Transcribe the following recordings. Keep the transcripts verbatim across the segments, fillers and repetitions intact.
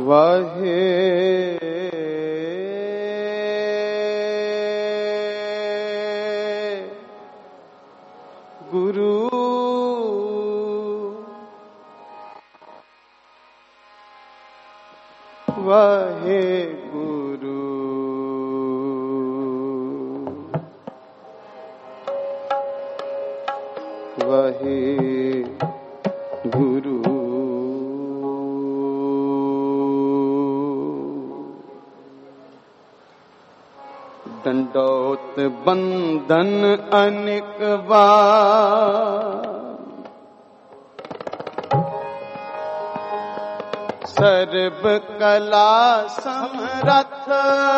वाहे गुरु वाहे गुरु वाहे गुरु दंडोत बंधन अनेक बार सर्व कला समरथ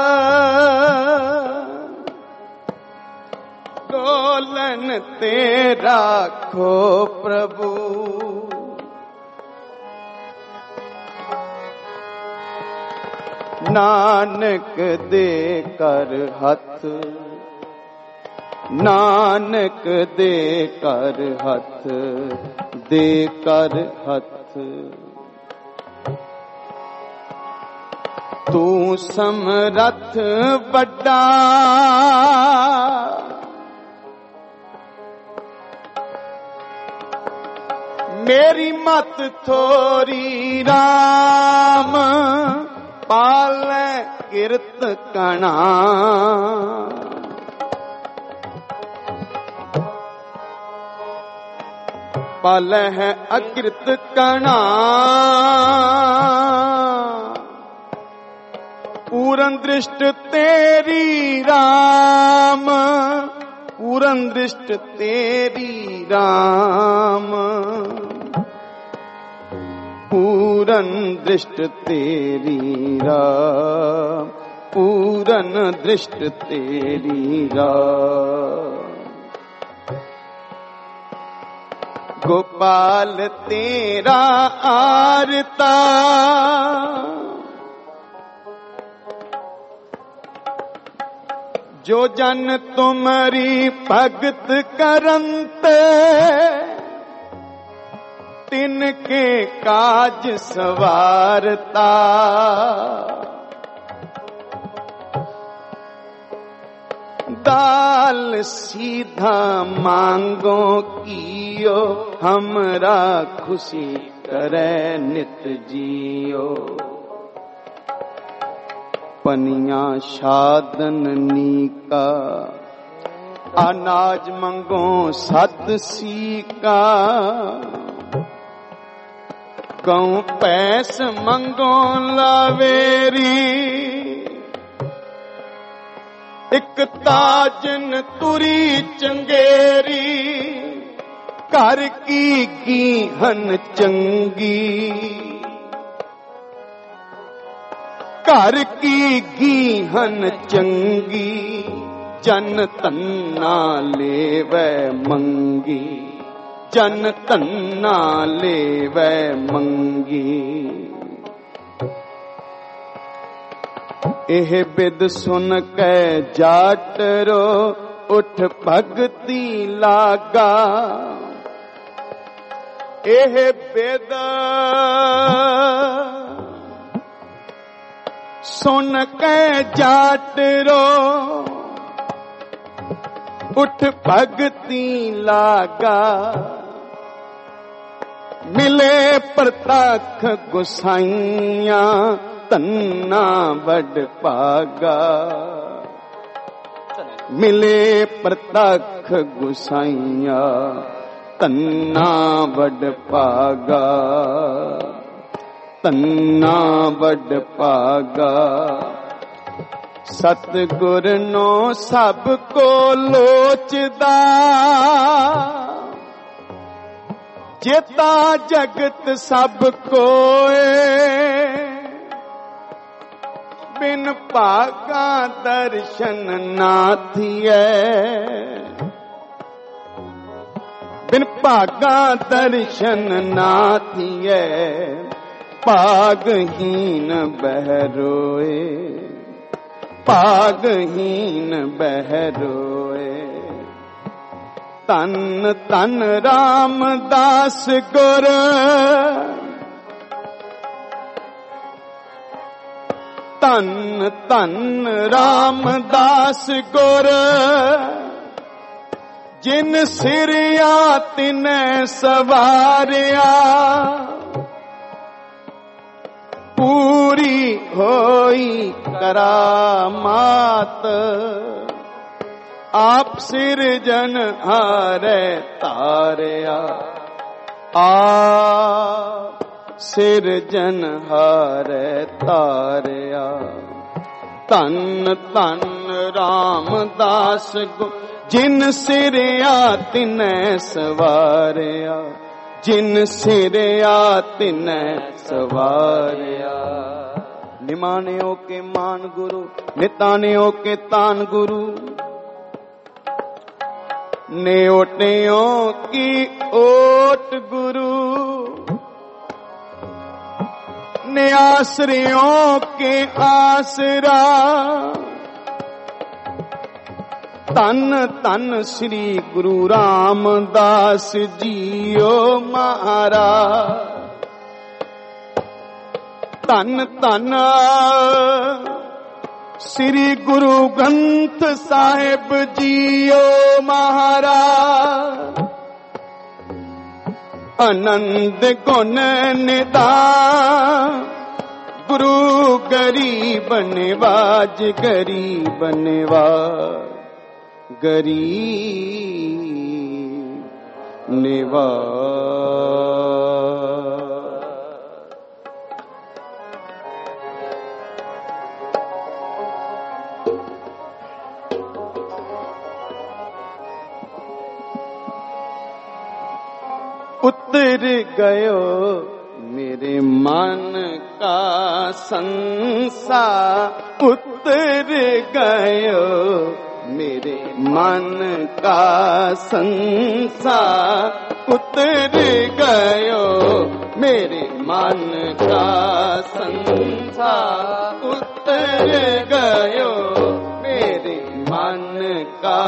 डोलन तेरा खो प्रभु नानक दे कर हथ नानक दे कर हथ दे कर हथ तू समरथ बड़ा मेरी मत थोरी राम पाल किरत कणा पाल है अकृत कणा पूरन दृष्ट तेरी राम पूरन दृष्ट तेरी राम पूरन दृष्ट तेरी राम पूरन दृष्ट तेरी राम गोपाल तेरा आरता जो जन तुम्हारी भगत करंते तिनके काज सवारता दाल सीधा मांगो कियो हमरा खुशी करे नित जियो पनिया साधन नीका अनाज मंगो सत सीका गऊ पैस मंगो लावेरी एक ताजन तुरी चंगेरी कर की गीहन चंगी कर की गीहन चंगी जन तन्ना लेवै मंगी जन तन्ना लेवै मंगी एह बिद सुन के जाटरो उठ भगती लागा एह बिद सुन के जाटरो उठ भगती लागा मिले प्रतख गुसाइया तन्ना बड़ पागा मिले प्रतख गुसाइया तन्ना बड़ पागा तन्ना बड़ पागा सतगुर नो सब को लोचदा जेता जगत सब कोए बिन भागा दर्शन ना थिए बिन भागा दर्शन ना थिए पागहीन बहरोए पागहीन बहरोए तन तन रामदास गुर ਧੰਨ ਧੰਨ ਰਾਮਦਾਸ ਗੁਰ ਜਿਨ ਸਿਰਿਆ ਤਿਨੈ ਸਵਾਰਿਆ ਪੂਰੀ ਹੋਈ ਕਰਾਮਾਤ ਆਪ ਸਿਰਜਨ ਹਾਰੇ ਤਾਰਿਆ ਆਪ ਸਿਰਜਨ ਹਾਰੇ ਤਾਰਿਆ ਧੰਨ ਧੰਨ ਰਾਮਦਾਸ ਗੁਰ ਜਿਨ ਸਿਰਿਆ ਤਿਨੈ ਸਵਾਰਿਆ ਜਿਨ ਸਿਰਿਆ ਤਿਨੈ ਸਵਾਰਿਆ ਨਿਮਾਣਿਓ ਕੇ ਮਾਨ ਗੁਰੂ ਨਿਤਾਣਿਓ ਕੇ ਤਾਨ ਗੁਰੂ नेओटियों की ओट गुरु निआसरियों के आसरा धन धन श्री गुरु रामदास जियो महाराज धन धन श्री गुरु ग्रंथ साहिब जियो महाराज आनंद गुण निधान गुरु गरीब निवाज गरीब निवाज गरीब निवाज उतर गयो मेरे मन का संसार उतर गयो मेरे मन का संसार उतर गयो मेरे मन का संसार उतर गयो मेरे मन का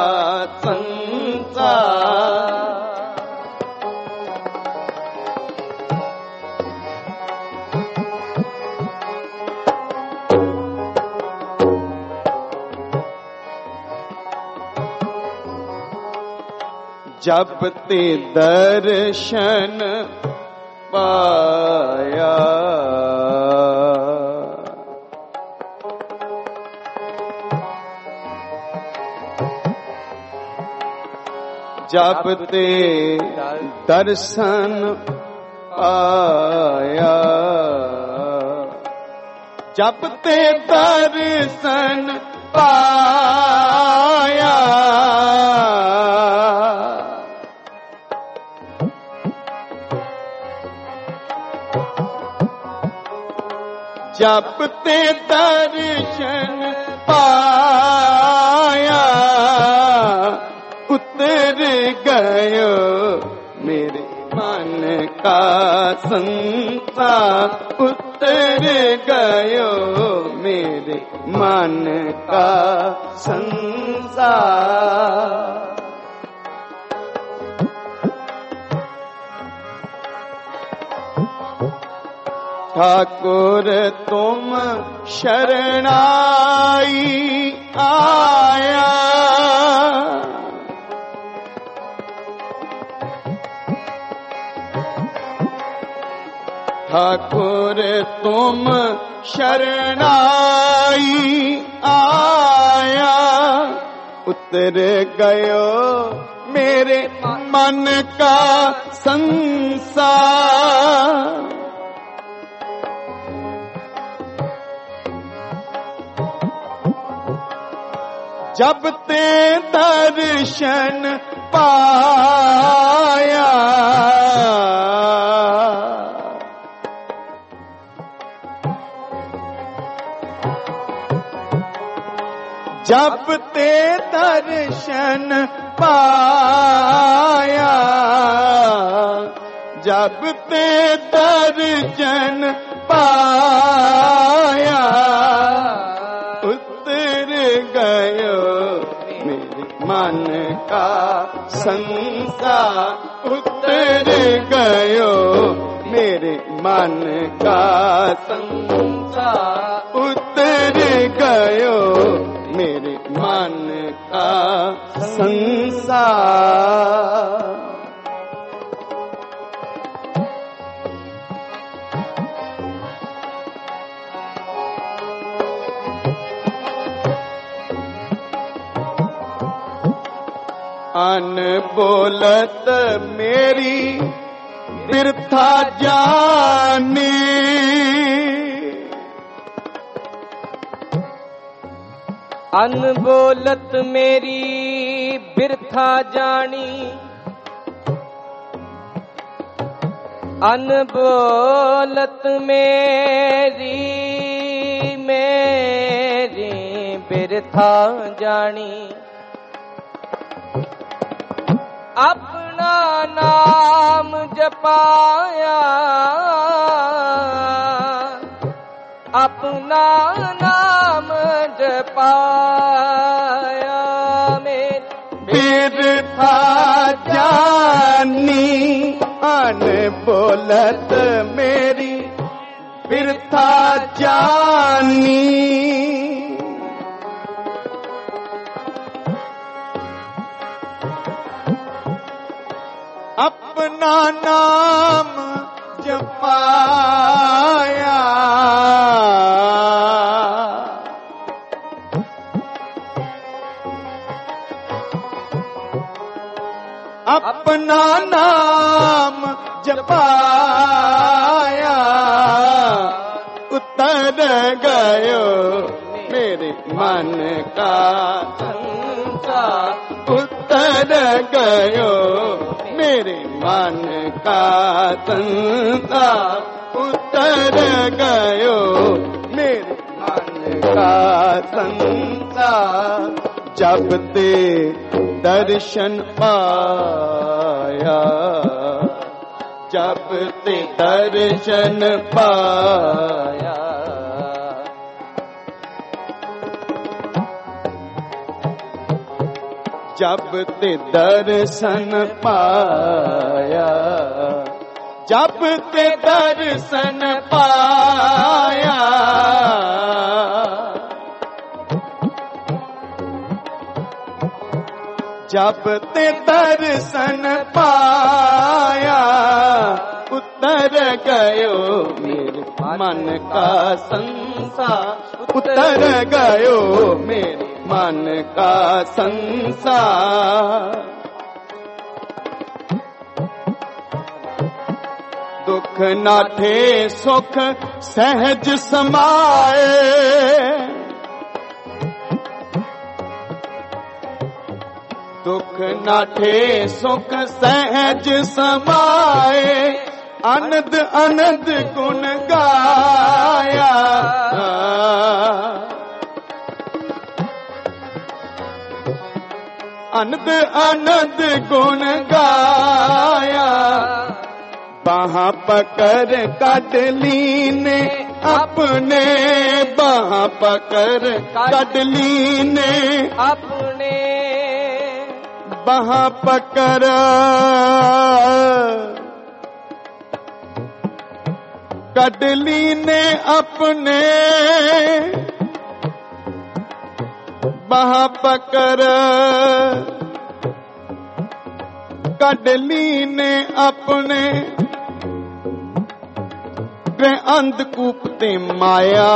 संसार जब ते दर्शन पाया जब ते दर्शन पाया जब ते दर्शन पाया जब ते दर्शन पाया उतर गयो मेरे मन का संसार उतर गयो मेरे मन का संसार ठाकुर तुम शरणाई आया ठाकुर तुम शरणाई आया उतर गयो मेरे मन का संसार जब ते दर्शन पाया जब ते दर्शन पाया जब ते दर्शन पाया उतर गयो मेरे मन का संसार उतर गयो मेरे मन का संसार उतर उतर गयो मेरे मन का संसार। अनबोलत मेरी बिरथा जानी, अनबोलत मेरी बिरथा जानी, अनबोलत मेरी मेरी बिरथा जानी। अपना नाम जपाया, अपना नाम जपाया मेरी बिरथा जानी। अनबोलत मेरी बिरथा जानी। अपना नाम जपाया, अपना नाम जपाया, उतर गयो मेरे मन का संसार। उतर गयो मेरे मन का संसार। उतर गयो मेरे मन का संसार। जब ते दर्शन पाया, जब ते दर्शन पाया, जब ते दर्शन पाया, जब ते दर्शन पाया, जब ते दर्शन पाया, उतर गयो मेरे मन का संसार। उतर गयो मेरे मन का संसार। दुख नाठे सुख सहज समाए, दुख नाठे सुख सहज समाए। अनंद अनंद गुण गाया, अनंद अनंद गुण गाया। बाहां पकड़ काट लीने अपने, बाहां पकड़ काट लीने अपने, बाहां पकड़ काट लीने अपने, बाहां पकड़ काट लीने अपने। ग्रह अंधकूप ते माया,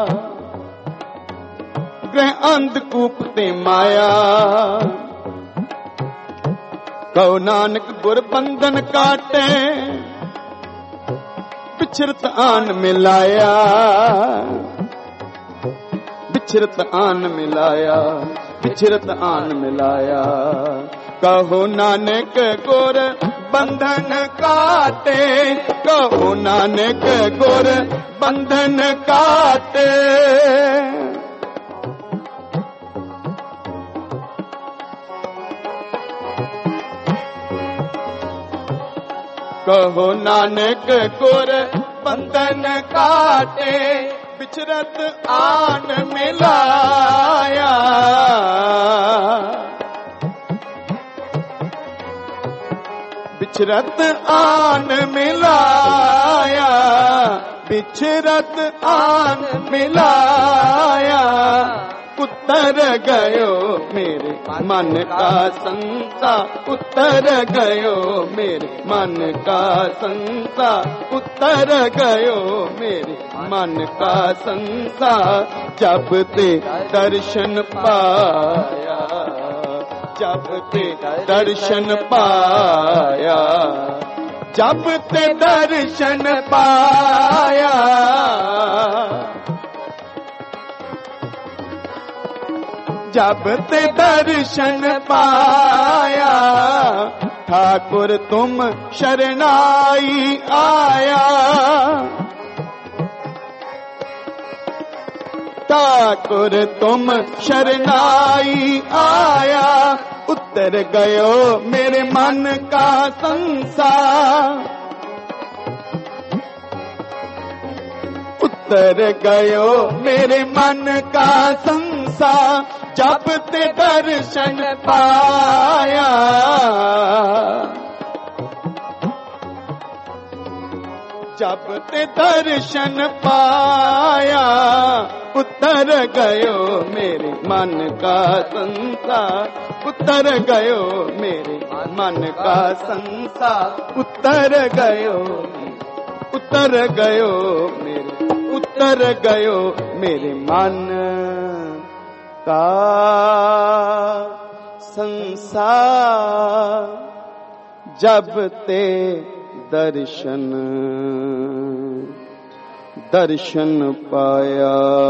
ग्रह अंधकूप ते माया। कहो नानक गुर बंधन काटे, बिछरत आन मिलाया, बिछरत आन मिलाया, बिछरत आन मिलाया। कहो नानक गुर बंधन काटे, कहो नानक गुर बंधन काटे। कहो नानक गुर बंधन काटे, बिछरत आन मिलाया, बिछरत आन मिलाया। बिछरत आन मिलाया, उतर गयो मेरे मन का संसार, उतर गयो मेरे मन का संसार, उतर गयो मेरे मन का संसार। जब ते दर्शन पाया, जब ते दर्शन पाया, जब ते दर्शन पाया, जब ते दर्शन पाया, ठाकुर तुम शरणाई आया, ठाकुर तुम शरणाई आया, उतर गयो मेरे मन का संसार, उतर गयो मेरे मन का संसार। जब ते दर्शन पाया, जब ते दर्शन पाया, उतर गयो मेरे मन का संसार, उतर गयो मेरे मन का संसार, उतर गयो, उतर गयो मेरे, उतर गयो मेरे मन का संसार। जब ते दर्शन दर्शन पाया।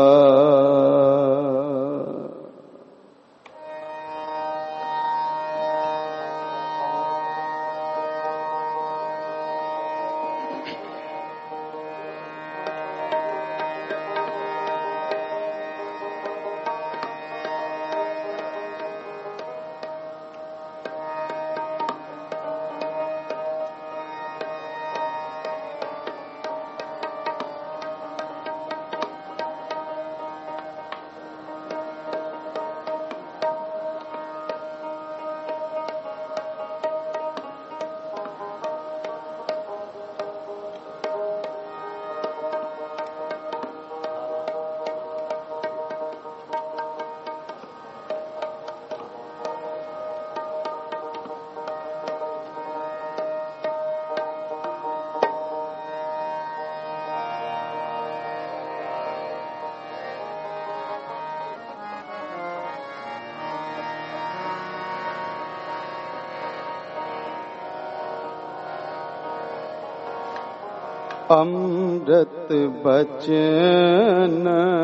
अमृत बचन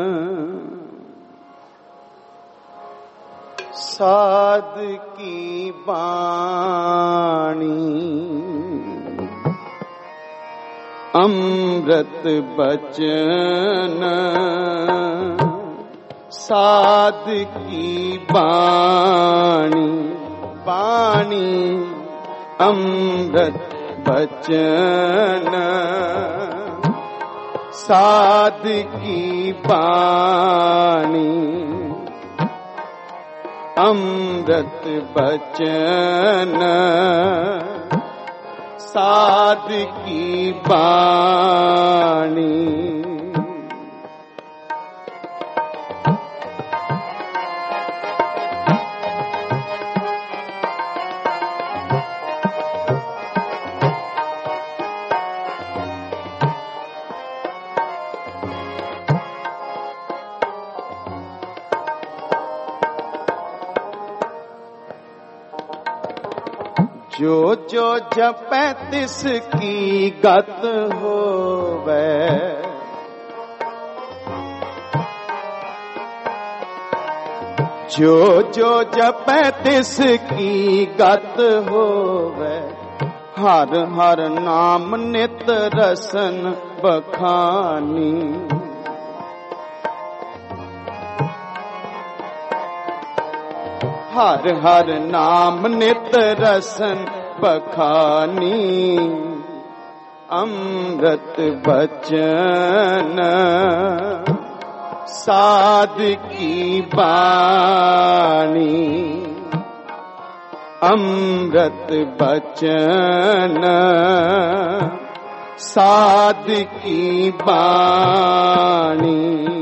साध की बाणी, अमृत बचन साध की बाणी, बाणी अमृत बचन साध की बाणी, अमृत बचन साध की बाणी। जो जो जपै तिस की गत होवे, जो जो जपै तिस की गत होवे, हर हर नाम नित रसन बखानी। हर हर नाम नित रसन बखानी, अमृत बचन साध की बाणी, अमृत बचन साध की बाणी।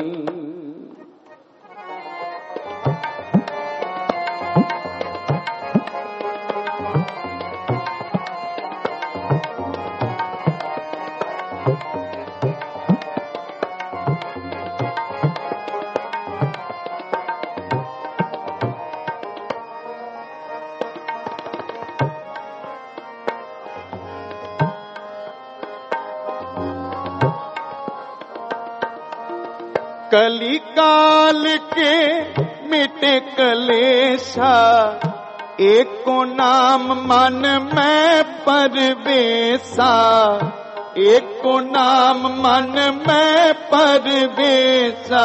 कली काल के मिटे कलेशा, एको नाम मन में परवेसा, एको नाम मन में परवेसा।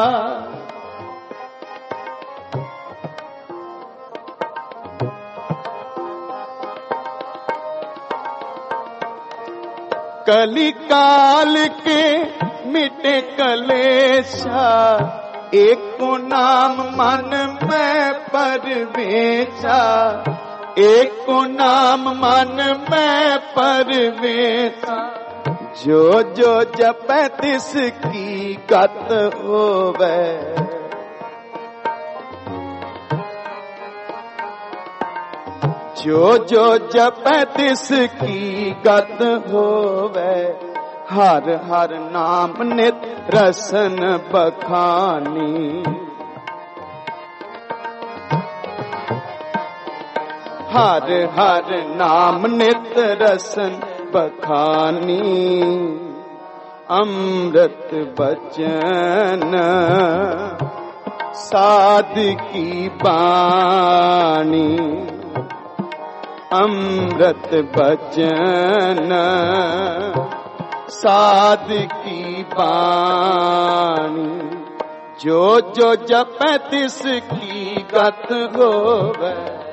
कली काल के मिटे कलेशा, एको नाम मन में परवेसा, एको नाम मन में परवेसा। जो जो जपै तिसकी गत होवे, जो जो जपै तिसकी गत होवे। हर हर नाम नित रसन बखानी, हर हर नाम नित रसन बखानी। अमृत बचन साध की बाणी, अमृत बचन साध की बाणी। जो जो जपै तिसकी गत होवे,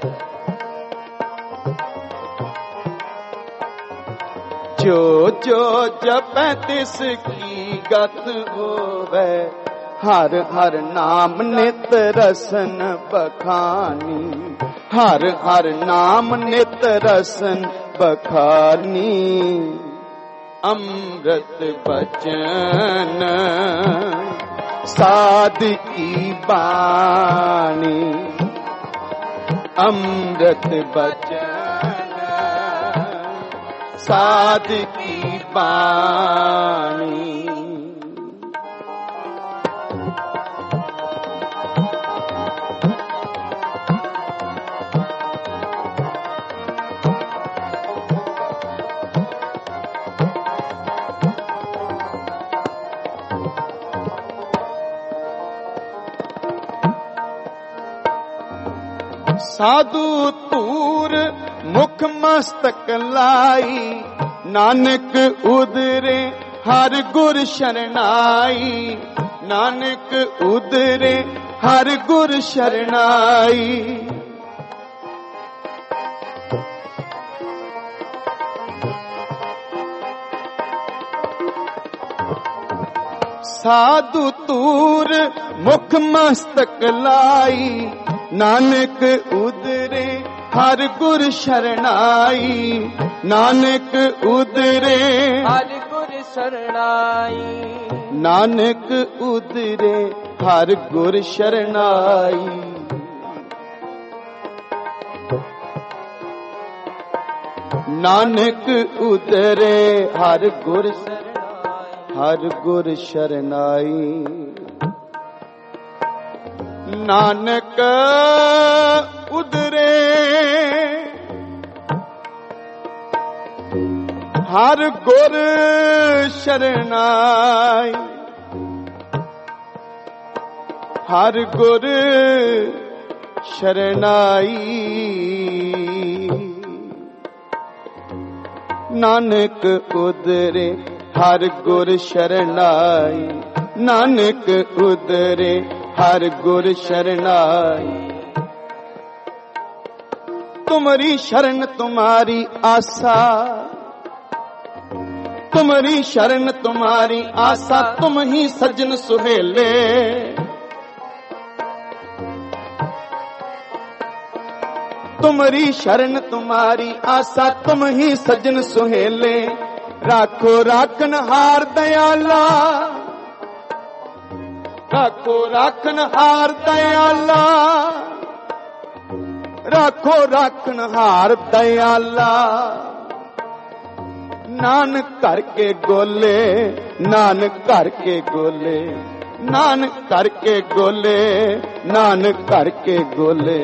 जो जो जपै तिसकी गत होवे। हर हर नाम नित रसन बखानी, हर हर नाम नित रसन बखानी। अमृत बचन साध की बाणी, अमृत बचन साध की बाणी। साधु तूर मुख मस्तक लाई, नानक उदरे हर गुर शरणाई, नानक उदरे हर गुर शरणाई। साधु तूर मुख मस्तक लाई, नानक उदरे हर गुर शरणाई, नानक उदरे हर गुर शरणाई, नानक उदरे हर गुर शरणाई। नानक उदरे हर गुर शरणाई, हर गुर शरणाई। नानक उदरे हर गुर शरणाई, हर गुर शरणाई। नानक उदरे हर गुर शरणाई, नानक उदरे हर गुर शरणाई। तुम्हारी शरण तुम्हारी आशा, तुम्हारी शरण तुम्हारी आशा, तुम ही सज्जन सुहेले। तुम्हारी शरण तुम्हारी आशा, तुम ही सज्जन सुहेले। राखो राखन हार दयाला, राखो राखन हार दयाला, राखो राखन हार दयाला। नानक करके गोले, नानक करके गोले, नानक करके गोले, नानक करके गोले।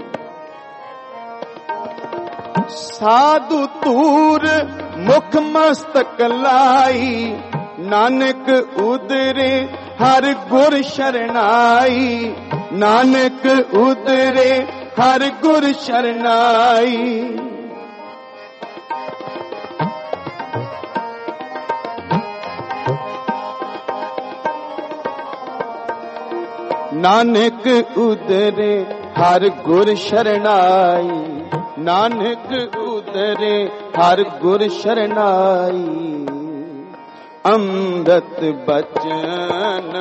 साधु तूर मुख मस्तक लाई, नानक उदरे हर गुर शरणाई, नानक उदरे हर गुर शरणाई। नानक उदरे हर गुर शरणाई, नानक उदरे हर गुर शरणाई। अमृत बचन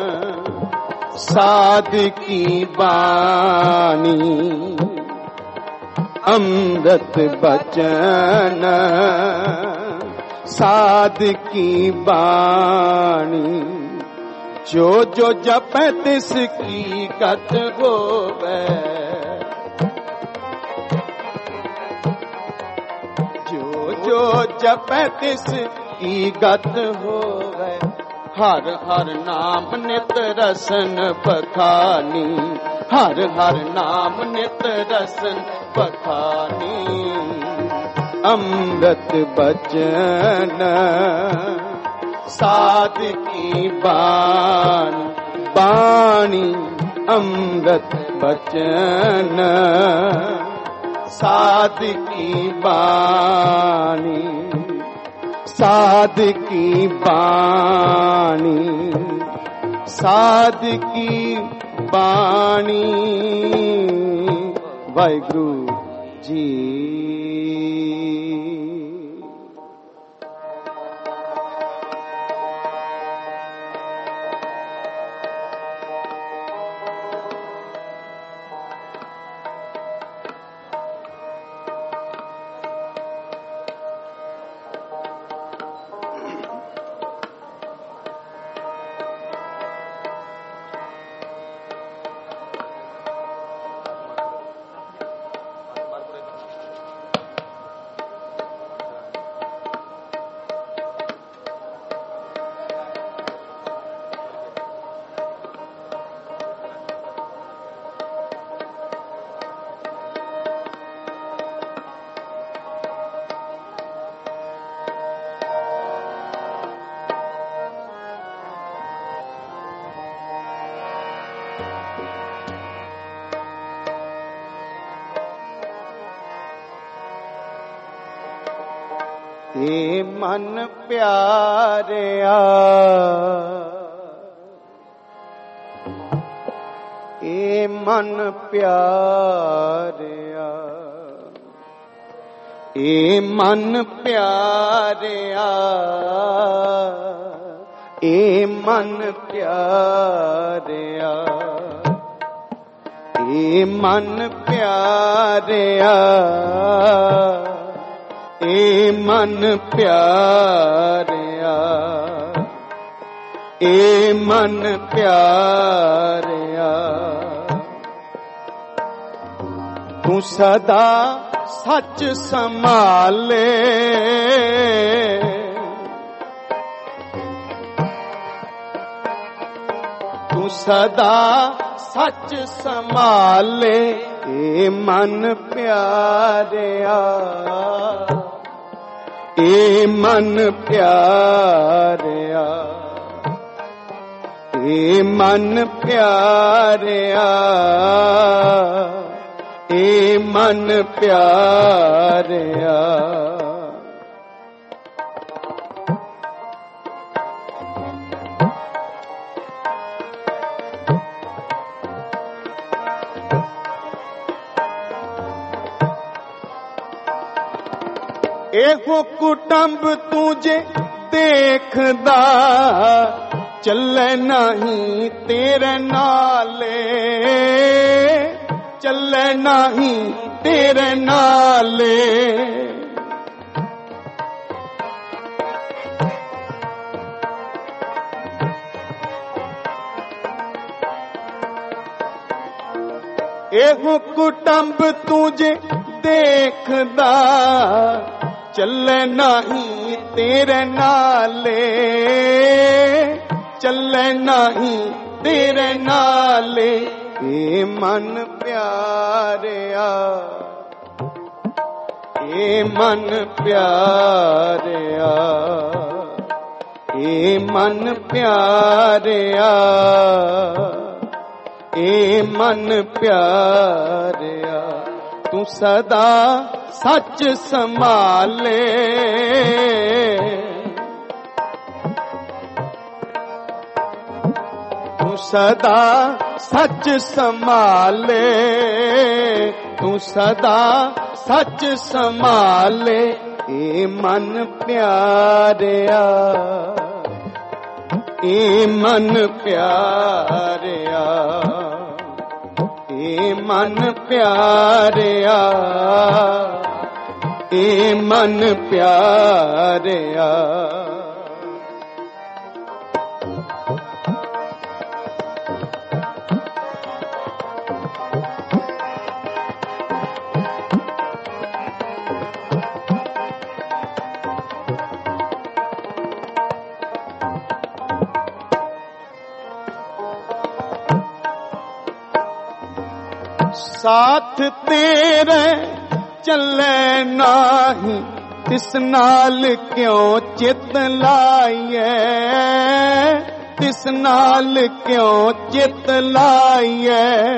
साध की बानी, अमृत बचन साध की बानी। जो जो जपै तिसकी गत होवै, जो जो जपै तिसकी गत होवै। हर हर नाम नित रसन बखानी, हर हर नाम नित रसन बखानी। अमृत बचन साध की बानी, बानी अमृत बचन साध की बानी, साध की बानी, साध की बानी। वाहिगुरु जी। ए मन प्यारिया, ए मन प्यारिया, ए मन प्यारिया, ए मन प्यारिया, ए मन प्यारिया, ए मन प्यारिया, ए मन प्यारिया। तू सदा सच संभाले, तू सदा सच संभाले, ए मन प्यारिया, ए मन प्यारिया, ए मन प्यारिया, ए मन प्यारिया। एहो कुटुंब तुझे देखदा, चले नहीं तेरे नाले, चले नहीं तेरे नाले। ਇਹੋ ਕੁਟੰਬ ਤੂੰ ਜੇ ਦੇਖਦਾ ਚੱਲੇ ਨਹੀਂ ਤੇਰੇ ਨਾਲੇ, ਚੱਲੇ ਨਹੀਂ ਤੇਰੇ ਨਾਲੇ। ਏ ਮਨ ਪਿਆਰਿਆ, ਏ ਮਨ ਪਿਆਰਿਆ, ਏ ਮਨ ਪਿਆਰਿਆ, ਏ ਮਨ ਪਿਆਰਿਆ। ਤੂੰ ਸਦਾ ਸੱਚ ਸੰਭਾਲੇ, ਤੂੰ ਸਦਾ ਸੱਚ ਸੰਭਾਲੇ, ਤੂੰ ਸਦਾ ਸੱਚ ਸੰਭਾਲੇ। ਏ ਮਨ ਪਿਆਰਿਆ, ਏ ਮਨ ਪਿਆਰਿਆ, ਏ ਮਨ ਪਿਆਰਿਆ, ਏ ਮਨ ਪਿਆਰਿਆ। ਸਾਥ ਤੇਰੇ ਚੱਲੇ ਨਾਹੀਂ, ਤਿਸ ਨਾਲ ਕਿਉਂ ਚਿਤ ਲਾਈਐ, ਤਿਸ ਨਾਲ ਕਿਉਂ ਚਿਤ ਲਾਈਐ।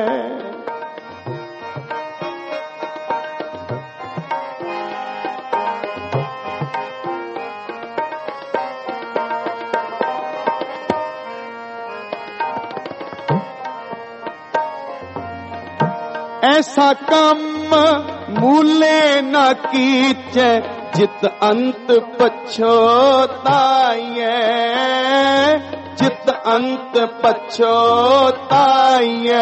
ਐਸਾ ਕੰਮ ਮੂਲੇ ਨਾ ਕੀਚੈ, ਜਿਤ ਅੰਤ ਪਛੋਤਾਈਐ, ਜਿਤ ਅੰਤ ਪਛੋਤਾਈਐ।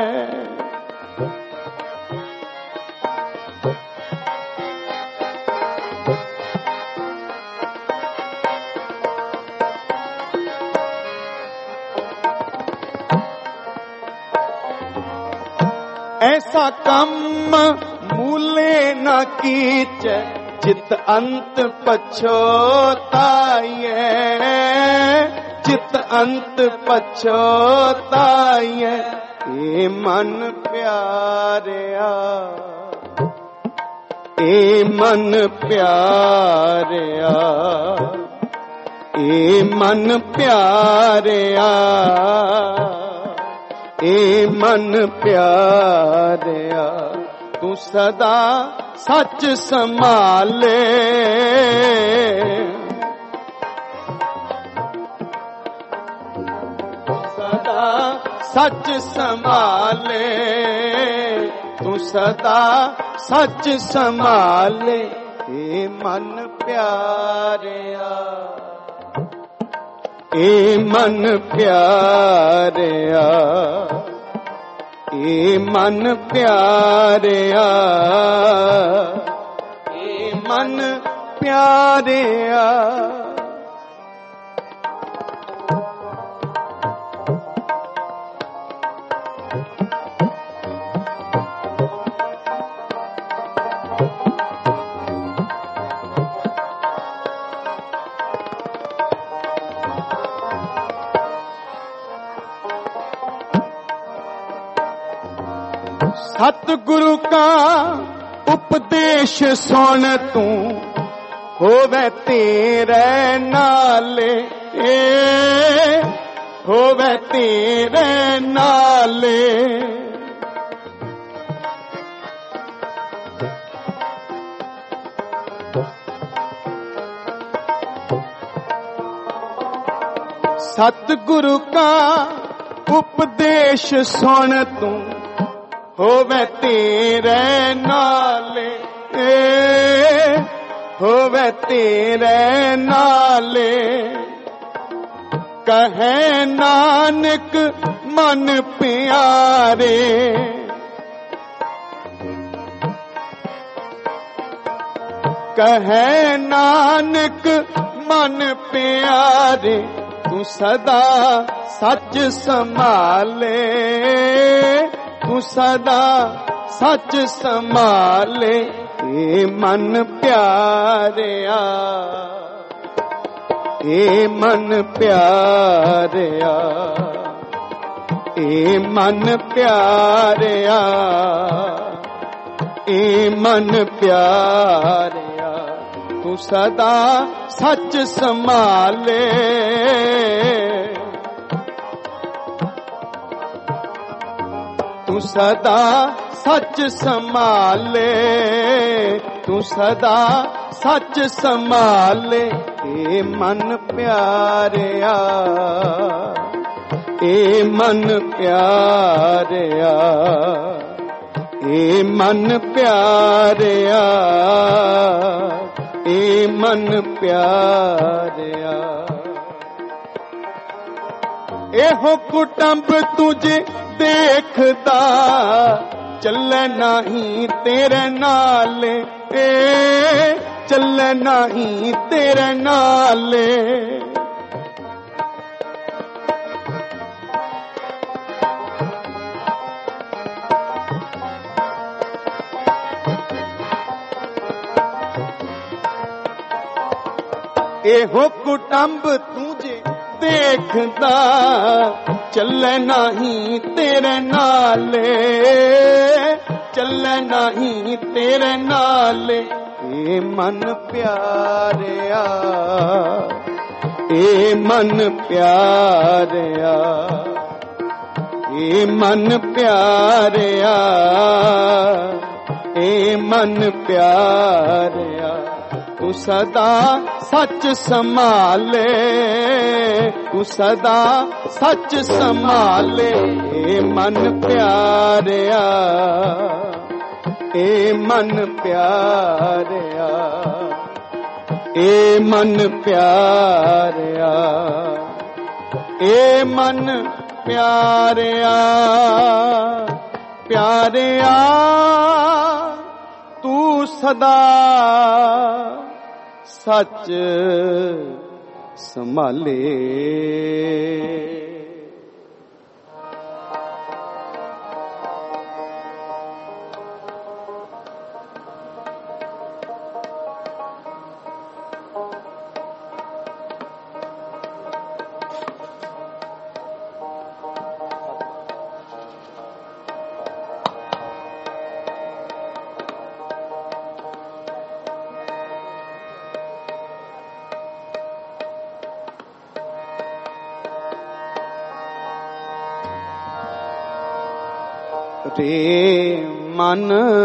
ਐਸਾ ਕੰਮ ਮੂਲੇ ਨਾ ਕੀਚੈ, ਜਿਤ ਅੰਤ ਪਛੋਤਾਈਐ, ਜਿਤ ਅੰਤ ਪਛੋਤਾਈਐ। ਏ ਮਨ ਪਿਆਰਿਆ, ਏ ਮਨ ਪਿਆਰਿਆ, ਏ ਮਨ ਪਿਆਰਿਆ, ਏ ਮਨ ਪਿਆਰਿਆ। ਤੂੰ ਸਦਾ ਸੱਚ ਸੰਭਾਲੇ, ਸਦਾ ਸੱਚ ਸੰਭਾਲੇ, ਤੂੰ ਸਦਾ ਸੱਚ ਸੰਭਾਲੇ। ਏ ਮਨ ਪਿਆਰਿਆ, ਏ ਮਨ ਪਿਆਰਿਆ, ਏ ਮਨ ਪਿਆਰਿਆ, ਏ ਮਨ ਪਿਆਰਿਆ। सतगुरु का उपदेश सुन तू होवे तेरे नाले, होवे तेरे नाले। सतगुरु का उपदेश सुन तू होवे तेरे नाले, होवे तेरे नाले। कहे नानक मन प्यारे, कहे नानक मन प्यारे। तू सदा सच संभाले, तू तू सदा सच संभाले ए मन प्यारिया, ए मन प्यारिया, ए मन प्यारिया, ए मन प्यारिया, तू सदा सच संभाले, तू सदा सच संभाले, तू सदा सच संभाले ए मन प्यारिया, ए मन प्यारिया, ए मन प्यारिया, ए मन प्यारिया। एहो कुटुंब तुझे देखदा चले नहीं तेरे नाले, ए चले नहीं तेरे नाले, एहो कुटुंब तुझे देखदा चले नहीं तेरे नाले, चले नहीं तेरे नाले, ए मन प्यारिया, ए मन प्यारिया, ए मन प्यारिया, ए मन प्यारिया, तू सदा सच संभाले, तू सदा सच संभाले ए मन प्यारिया, ए मन प्यारिया, ए मन प्यारिया, ए मन प्यारिया, प्यारिया तू सदा सच संभाले। रे मन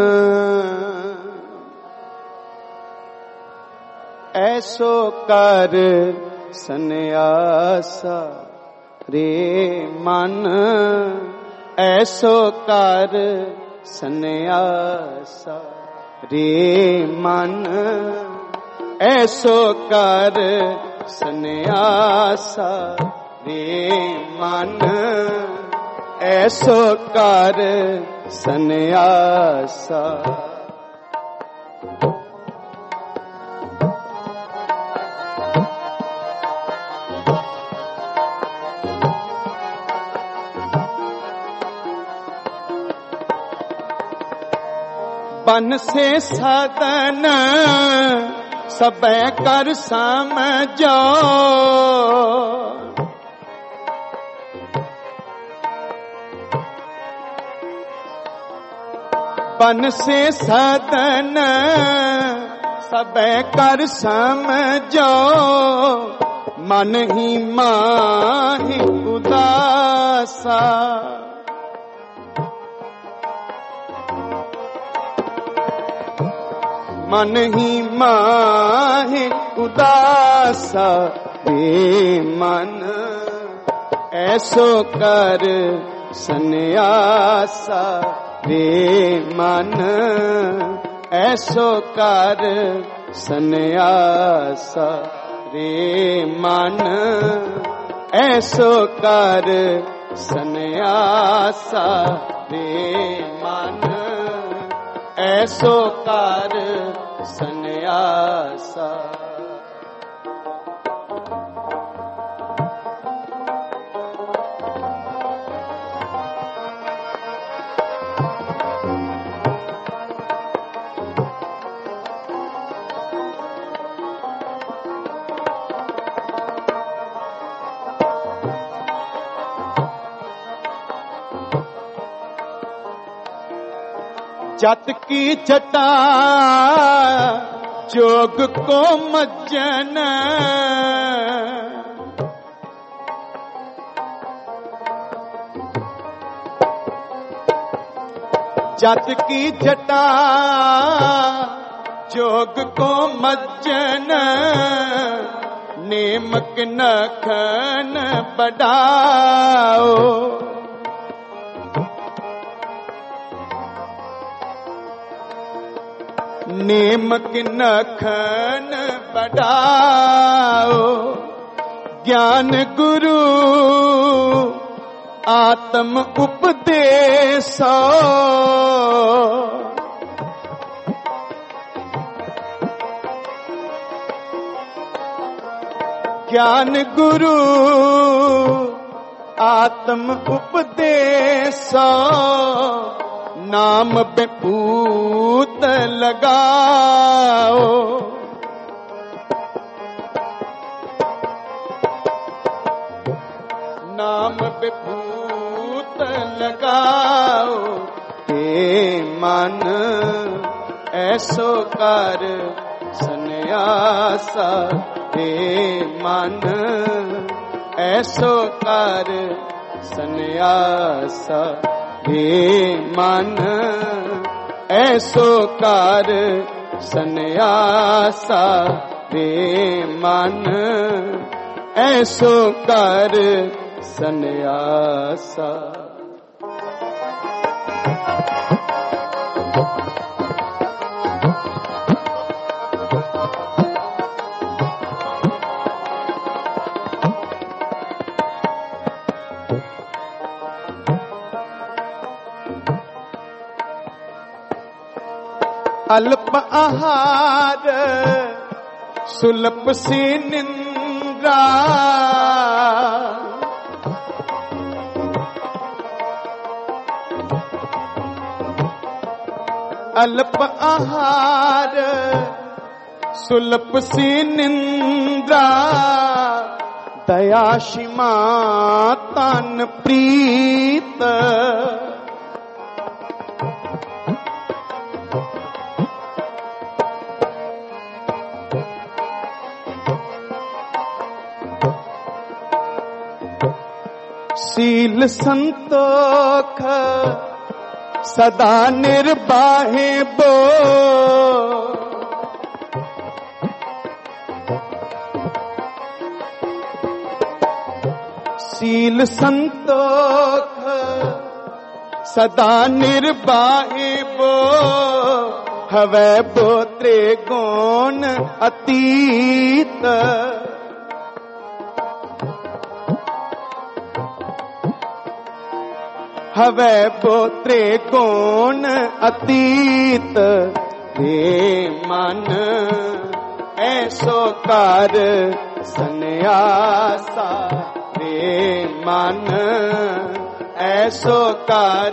ऐसो कर सन्यासा, रे मन ऐसो कर सन्यासा, रे मन ऐसो कर सन्यासा, रे मन ऐसो कर सन्यासा। बन से सदन सबे कर समझो, बन से सदन सबे कर समझो, मन ही माहि उदासा, मन ही माहि उदासा, रे मन ऐसो कर सन्यासा, रे मन ऐसो कर सन्यासा, रे मन ऐसो कर सन्यासा, रे मन ऐसो कर सन्यासा। जत की जटा जोग को मज्जन जत की जटा जोग को मज्जन नेमक नखन बढ़ाओ नेमक नखन बढ़ाओ ज्ञान गुरु आत्म उपदेशो ज्ञान गुरु आत्म उपदेशो नाम बेपूत लगाओ नाम बेपूत लगाओ हे मन ऐसो कर सन्यासा हे मन ऐसो कर सन्यासा हे मन ऐसो कर सन्यासा हे मन ऐसो कर सन्यासा अल्प आहार सुलभ सी निंद्रा अल्प आहार सुलभ सी निंद्रा दया क्षमा तन प्रीत शील संतोख सदा निर्बाहे बो शील संतोख सदा निर्बाहे बो हवै बो त्रिगुण अतीत हवै बोत्रे गुण अतीत हे मन ऐसो कर सन्यासा हे मन ऐसो कर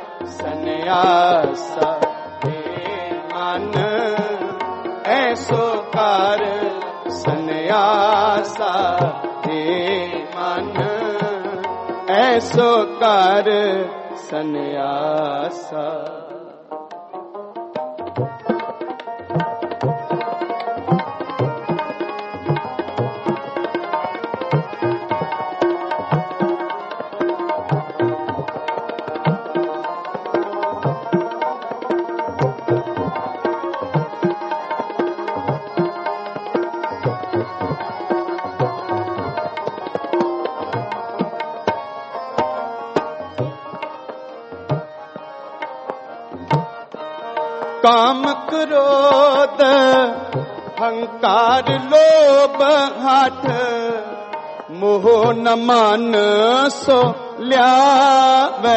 सन्यासा हे मन ऐसो कर सन्यासा हे मन ऐसो कर सन्यासा काम क्रोध हंकार लोभ हठ मोह न मान सो ल्यावे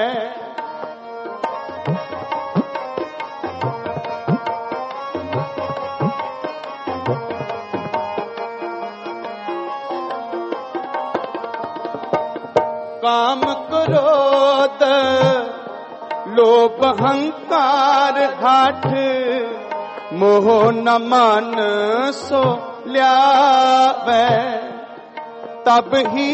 काम क्रोध लोभ हंकार हठ मोह न मान सो ल्यावे तब ही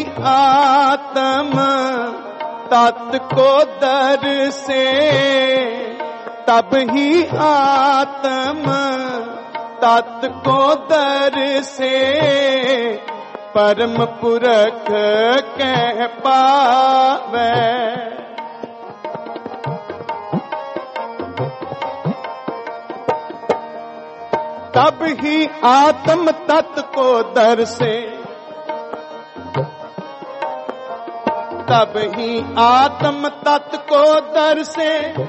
आत्म तत् को दर से तब ही आत्म तत् को दर से परम पुरख कह पावे। तब ही आत्म तत् को दर से, तब ही आत्म तत् को दर से,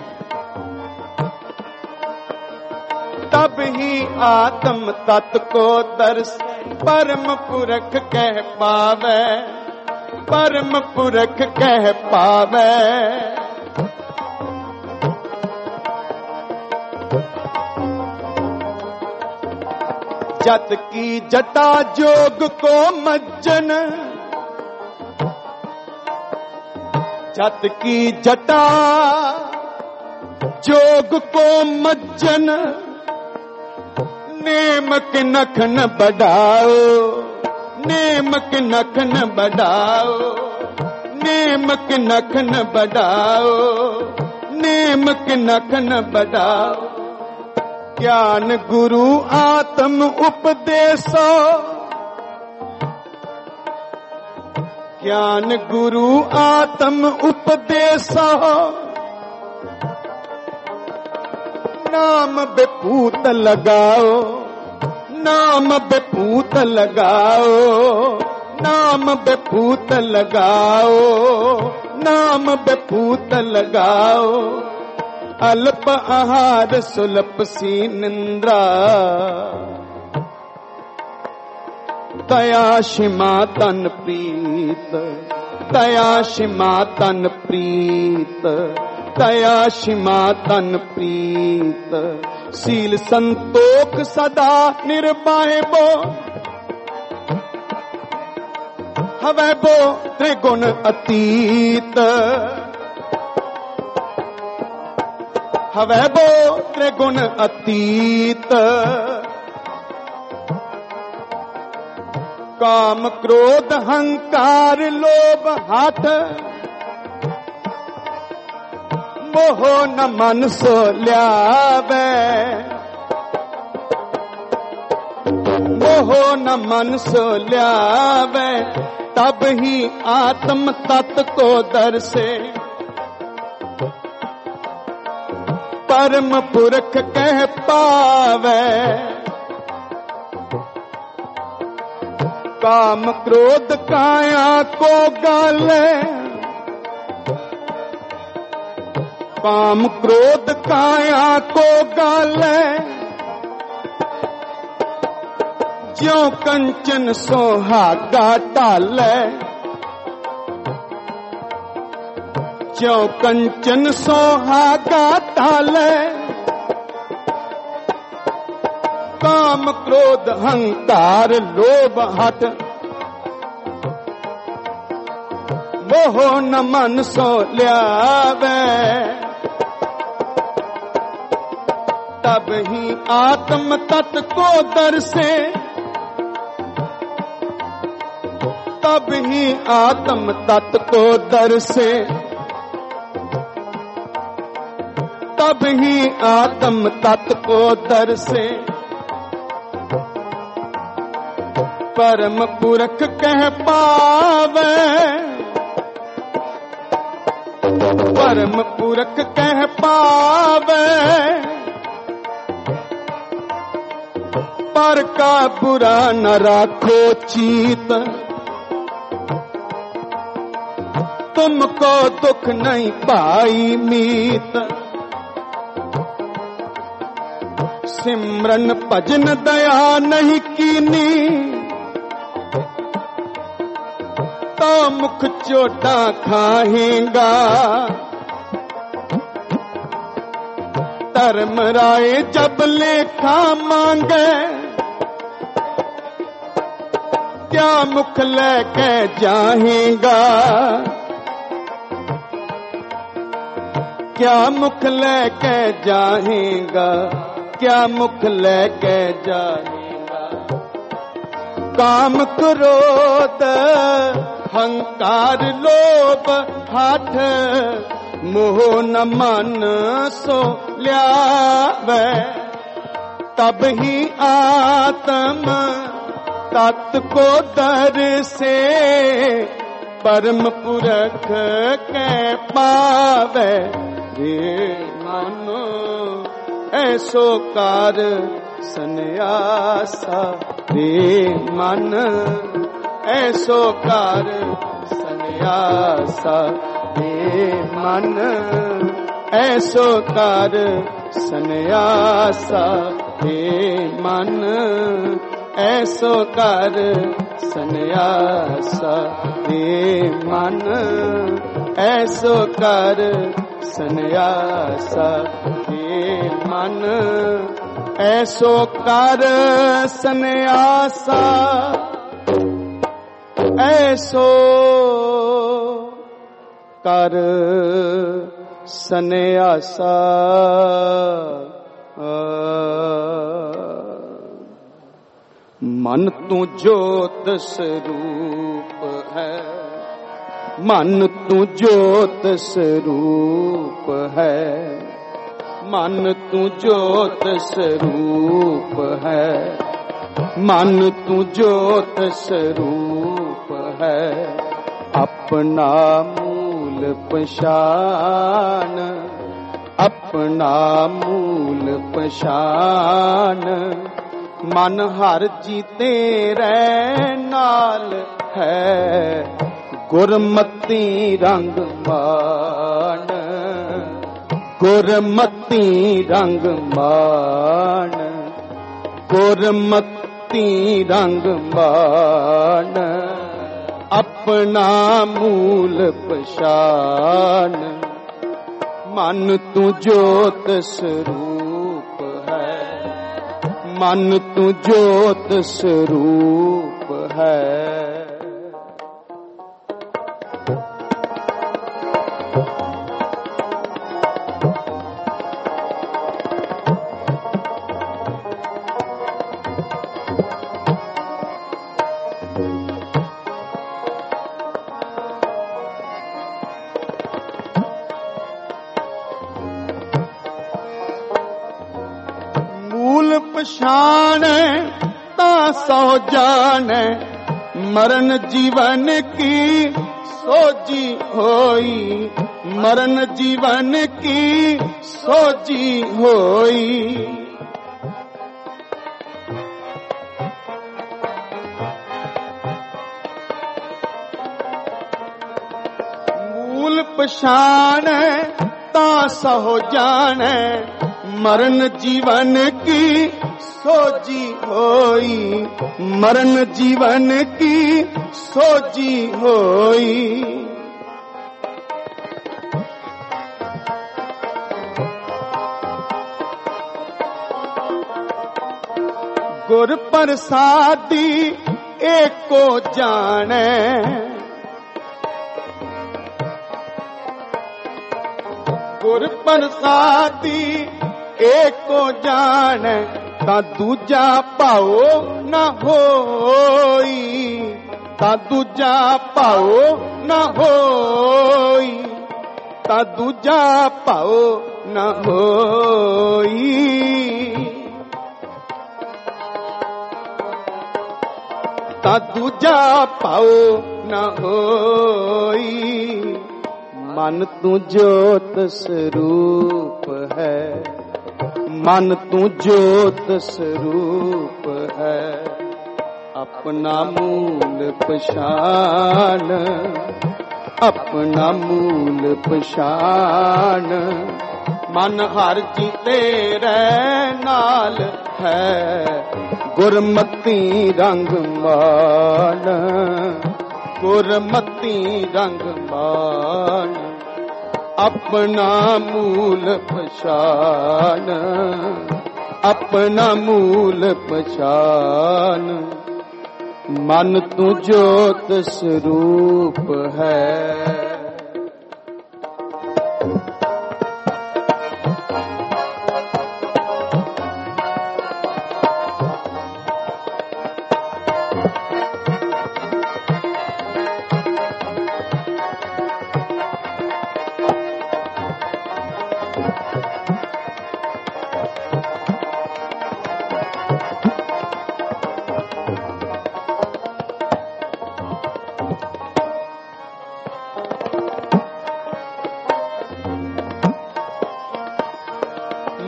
तब ही आत्म तत् को दर से परम पुरख कह पावे, परम पुरख कह पावे। जत की जटा जोग को मज्जन, जत की जटा जोग को मज्जन, नेमक नखन बढ़ाओ, नेमक नखन बढ़ाओ, नेमक नखन बढ़ाओ, नेमक नखन बढ़ाओ। ज्ञान गुरु आत्म उपदेशो, ज्ञान गुरु आत्म उपदेशो, नाम बेपूत लगाओ, नाम बेपूत लगाओ, नाम बेपूत लगाओ, नाम बेपूत लगाओ। अल्प आहार सुलभ सी निंद्रा, दया क्षमा तन प्रीत, दया क्षमा तन प्रीत, दया क्षमा तन प्रीत। शील संतोख सदा निर्वाह बो, हवै बो त्रिगुण अतीत, हवै बो त्रिगुण अतीत। काम क्रोध हंकार लोभ हठ, मोह न मन सो ल्यावे, मोह न मन सो ल्यावे। तब ही आत्म तत् को दर से परम पुरख कह पावे। काम क्रोध काया को गाले, काम क्रोध काया को गाले। ज्यों कंचन सोहागा टाले, ज्यों कंचन सोहागा टाले। काम क्रोध हंकार लोभ हठ, मोह न मन सो ल्यावे। तब ही आत्म तत् को दर से, तब ही आत्म तत् को दर से, तब ही आत्म तत् को दर से। परम पुरख कह पावे, परम पुरख कह पावे। पर का बुरा न राखो चीत, तुमको दुख नहीं पाई मीत। सिमरन भजन दया नहीं कीनी, तो मुख चोटा खाएगा। धर्म राय जब लेखा मांगे, क्या मुख लेके जाएगा, क्या मुख लेके जाएगा, क्या मुख लेके जाएगा। काम क्रोध हंकार लोभ हठ, मोह न मन सो ल्यावे, तब ही आत्म तत् को दर्शे, परम पुरख के पावे। रे मानो ऐसो कार सन्यासा, रे मन ऐसो कार सन्यासा, रे मन ऐसो कार सन्यासा, रे मन ऐसो कार सन्यासा, रे मन ऐसो कर सन्यासा, हे मन ऐसो कर सन्यासा, ऐसो कर सन्यासा। मन तू ज्योत स्वरूप है, मन तू ज्योत स्वरूप है, मन तू ज्योत स्वरूप है, मन तू ज्योत स्वरूप है। अपना मूल पहचान, अपना मूल पहचान, मन हर जी तेरे नाल है। गुरमती रंग मान, गुरमती रंग मान, गुरमती रंग मान। अपना मूल पहचान, मन तू ज्योत स्वरूप है, मन तू ज्योत स्वरूप है। पहचान ता सौ जाने, मरण जीवन की सोजी होई, मरण जीवन की सोजी होई। मूल पहचान ता सौ जाने, मरण जीवन की सोजी होई, मरण जीवन की सोजी होई। गुर प्रसादी एको जाने, गुर प्रसादी एको जाने, ता दूजा पाओ न होई, ता दूजा पाओ न होई, ता दूजा पाओ न होई। ता दूजा पाओ न होई। मन तू ज्योत स्वरूप है, मन तू ज्योत स्वरूप है। अपना मूल पहचान, अपना मूल पहचान। मन हर जी तेरे नाल है, गुरमती रंग मान, गुरमती रंग मान। अपना मूल पहचान, अपना मूल पहचान। मन तू ज्योत स्वरूप है।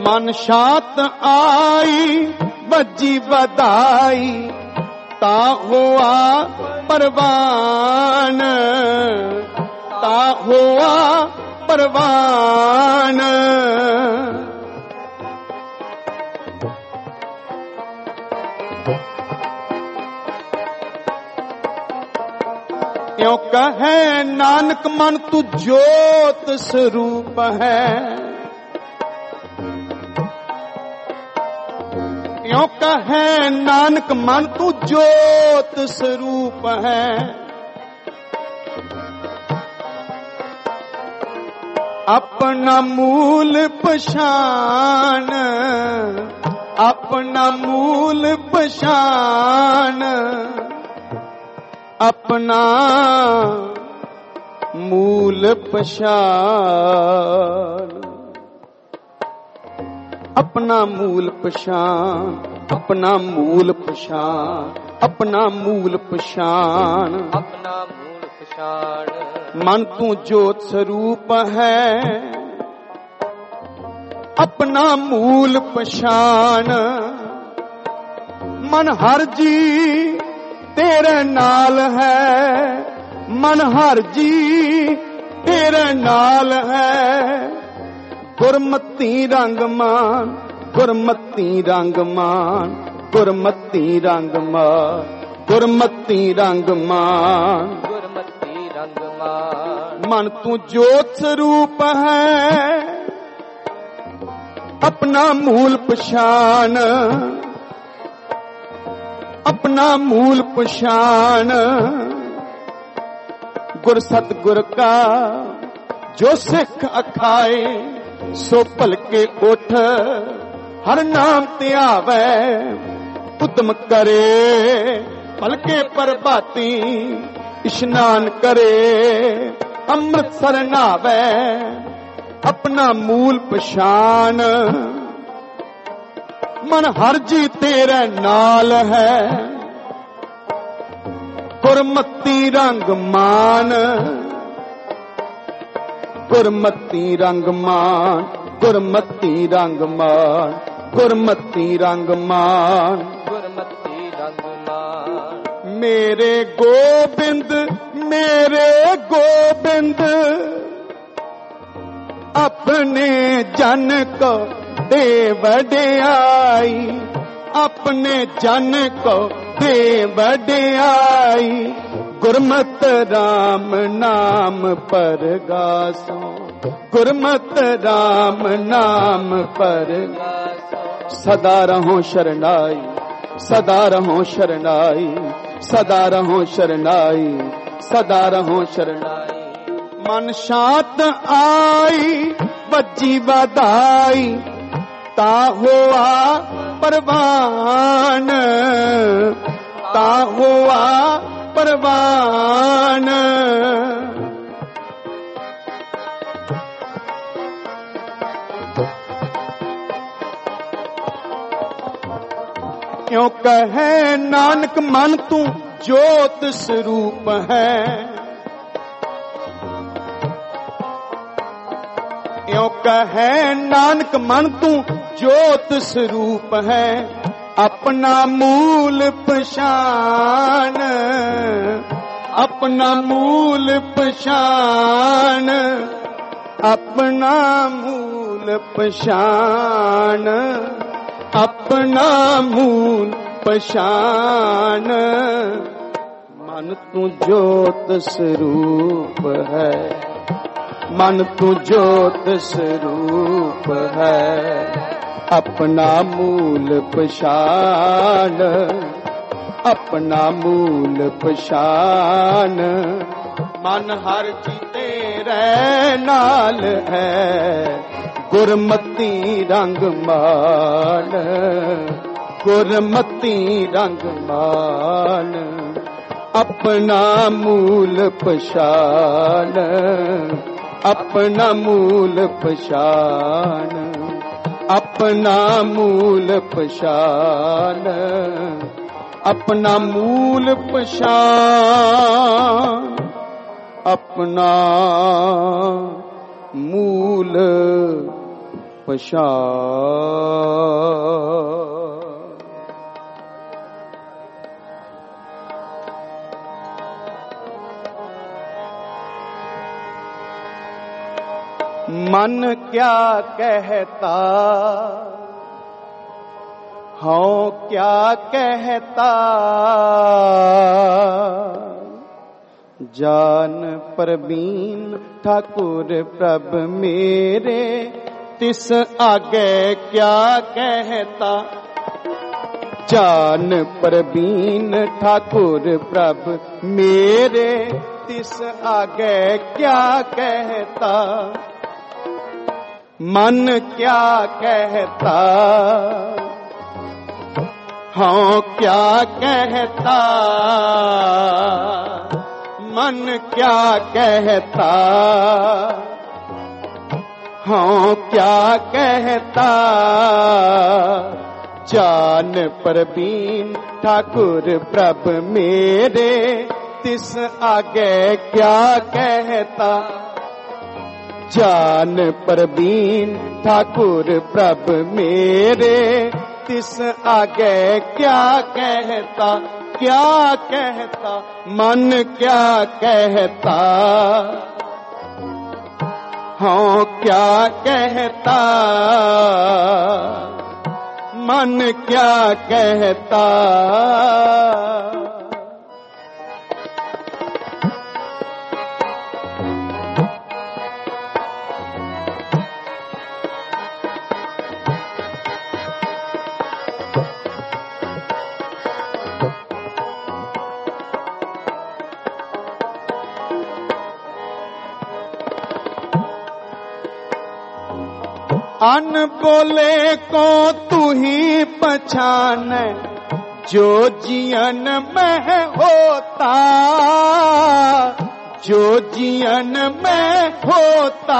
मन शात आई बजी बधाई ता हुआ परवान ता हुआ परवान। क्यों कहे नानक मन तू ज्योत स्वरूप है, क्यों कहे नानक मन तू ज्योत स्वरूप है। अपना मूल पहचान अपना मूल पहचान अपना मूल पहचान अपना मूल पहचान अपना मूल पहचान अपना मूल पहचान अपना मूल पहचान। मन तू ज्योत स्वरूप है अपना मूल पहचान। मन हर जी तेरे नाल है, मन हर जी तेरे नाल है। गुरमती रंग मान गुरमती रंग मान गुरमती रंग मान गुरमती रंग मान गुरमती रंग मान। मन तू ज्योत स्वरूप है अपना मूल पहचान अपना मूल पहचान। गुर सतगुर का जो सिख अखाए सो भलके उठ हर नाम ते आवे। उद्यम करे भलके प्रभाती इशनान करे अमृतसर नावे। अपना मूल पहचान मन हर जी तेरे नाल है। गुरमती रंग मान गुरमती रंग मान गुरमती रंग मान गुरमती रंग मान गुरमती रंग मान। मेरे गोबिंद मेरे गोबिंद अपने जन को दे वडियाई अपने जन को दे वडियाई। गुरमत राम नाम पर गासो गुरमत राम नाम पर सदा रहो शरणाई सदा रहो शरणाई सदा रहो शरणाई सदा रहो शरणाई। मन शात आई बजी बधाई ता हुआ परवान ता हुआ परवान। क्यों कहे नानक मन तू ज्योत स्वरूप है, क्यों कहे नानक मन तू ज्योत स्वरूप है। अपना मूल पहचान अपना मूल पहचान अपना मूल पहचान अपना मूल पहचान। मन तू ज्योत स्वरूप है मन तू ज्योत स्वरूप है। अपना मूल पहचान अपना मूल पहचान। मन हर जी तेरे नाल है गुरमती रंग मान गुरमती रंग मान। अपना मूल पहचान अपना मूल पहचान अपना मूल पहचान अपना मूल पहचान अपना मूल पछाड़। मन क्या कहता हाँ क्या कहता, जान परवीन ठाकुर प्रभ मेरे, तिस आगे क्या कहता। जान परवीन ठाकुर प्रभ मेरे, तिस आगे क्या कहता। मन क्या कहता हाँ क्या कहता, मन क्या कहता हाँ क्या कहता। जान परवीन ठाकुर प्रभ मेरे, तिस आगे क्या कहता। जान परवीन ठाकुर प्रभ मेरे, तिस आगे क्या कहता। क्या कहता मन क्या कहता हाँ क्या कहता। मन क्या कहता। अन बोले को तू ही पहचान, जो जियन में होता, जो जियन में होता।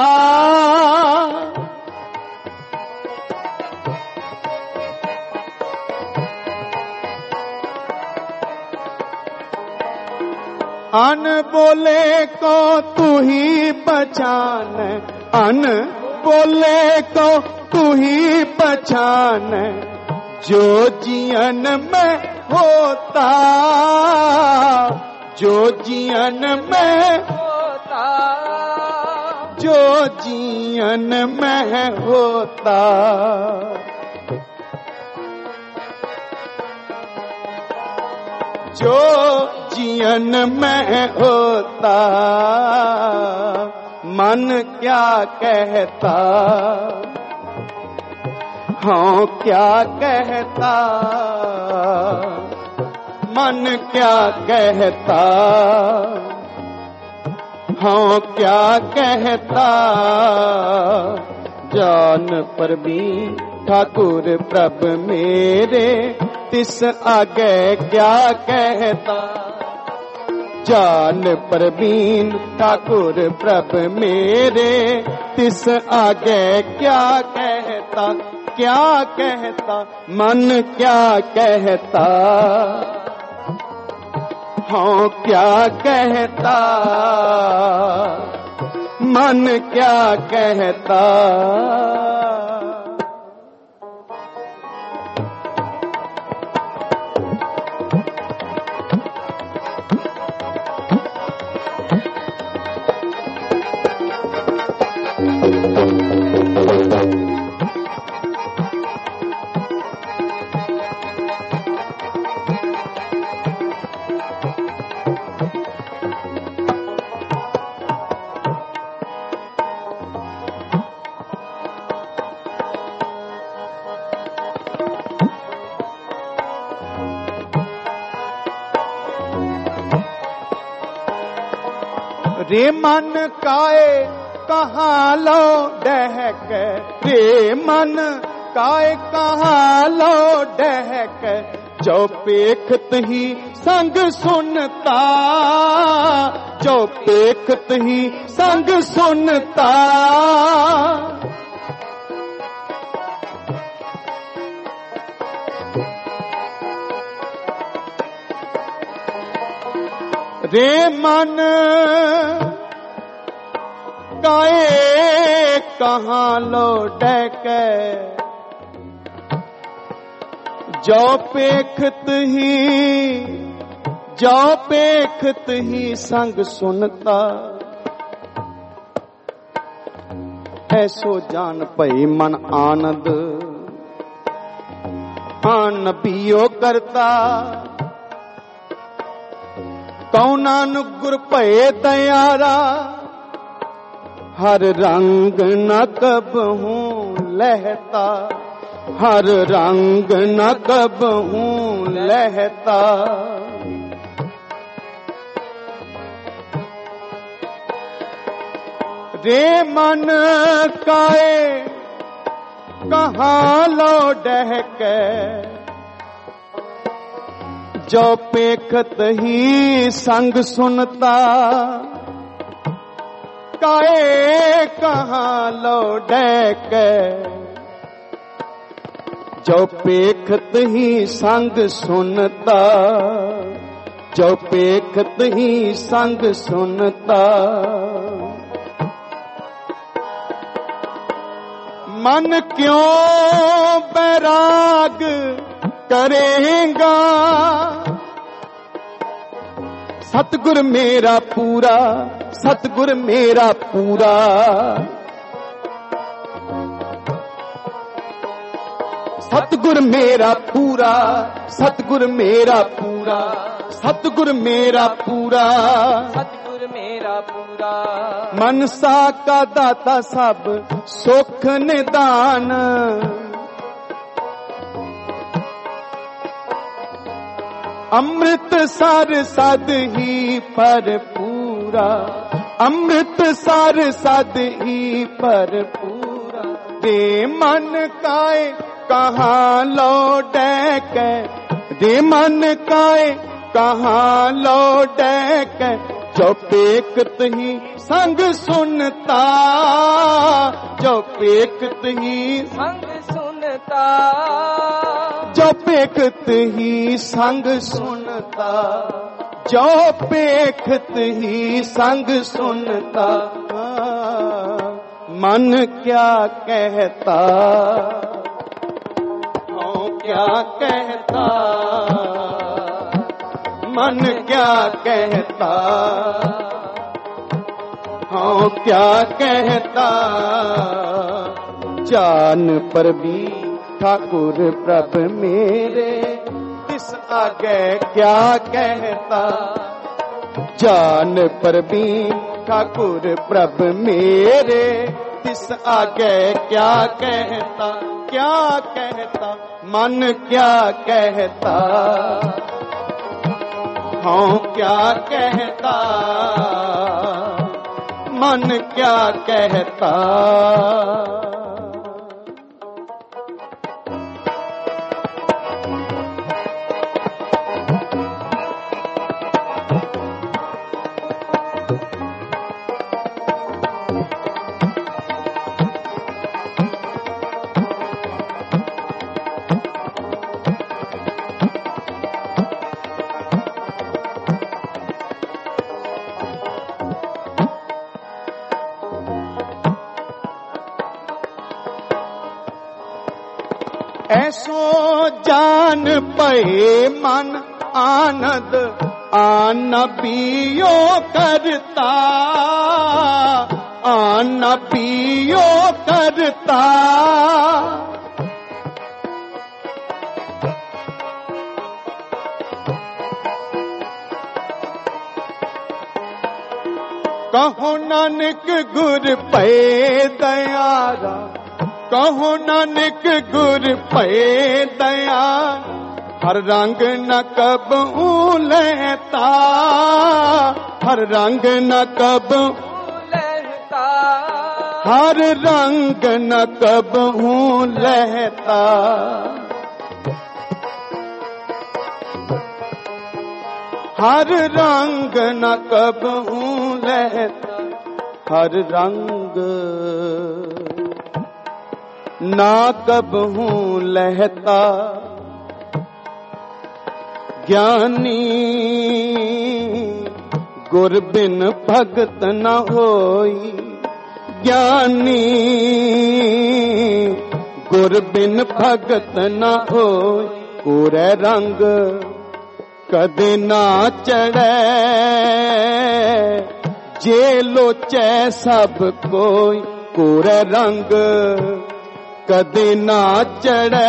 अन बोले को तू ही पहचान, अन बोले को तू ही पहचान, जो जियन में होता, जो जियन में होता, जो जियन में होता। जो जियन में होता, मन क्या कहता हाँ क्या कहता। मन क्या कहता हाँ क्या कहता। जान परवीन ठाकुर प्रभ मेरे, तिस आगे क्या कहता। जान परवीन ठाकुर प्रभ मेरे, तिस आगे क्या कहता। क्या कहता मन क्या कहता हाँ क्या कहता। मन क्या कहता। रे मन काए कहाँ लो डहक, रे मन काए कहाँ लो डहक। जो पेखत ही संग सुनता, जो पेखत ही संग सुनता। रे मन काए कहाँ लौटे के, जो पेखत ही जो पेखत ही संग सुनता, ऐसो जान पई मन आनंद आन पियो करता। कौनान गुर भये दयारा, हर रंग न कबहू लहता, हर रंग न कबहू लहता। रे मन काए कहाँ लौटह के, जो पेखत ही संग सुनता, काए कहाँ लौटह के, जो पेखत ही संग सुनता, जो पेखत ही संग सुनता। मन क्यों बैराग करेगा, सतगुर मेरा पूरा, सतगुर मेरा पूरा। सतगुर मेरा पूरा, सतगुर मेरा पूरा, सतगुर मेरा पूरा, सतगुर मेरा पूरा। मनसा का दाता सब सुख निदान, अमृत सार सद ही पर पूरा, अमृत सार सद ही पर पूरा। दे मन काए कहाँ लौटे के, दे मन काए कहाँ लौटे के, जो पेखत ही संग सुनता, जो पेखत ही संग सुनता, जो पेखत ही संग सुनता, जो पेखत ही संग सुनता। मन क्या कहता, ओ क्या कहता, मन क्या कहता, हाँ क्या कहता। जान पर भी ठाकुर प्रभ मेरे, तिस आगे क्या कहता। जान पर भी ठाकुर प्रभ मेरे, तिस आगे क्या कहता, क्या कहता। मन क्या कहता, हाँ क्या कहता, मन क्या कहता। ऐसो जान पए मन आनंद आन पियो करता, आन पियो करता। कहो नानक गुर पे दयारा, कहो नानक गुर पे दया। हर रंग न कबहू लहता, हर रंग न कबहू लहता, हर रंग न कबहू लहता। हर रंग न कबहू लहता, हर रंग ना कबहू लहता। ज्ञानी गुर बिन भगत न होई, ज्ञानी गुर बिन भगत न होय कोरे रंग कदे ना चढ़े जे लोचे सब कोई कोरे रंग कदे ना चढ़े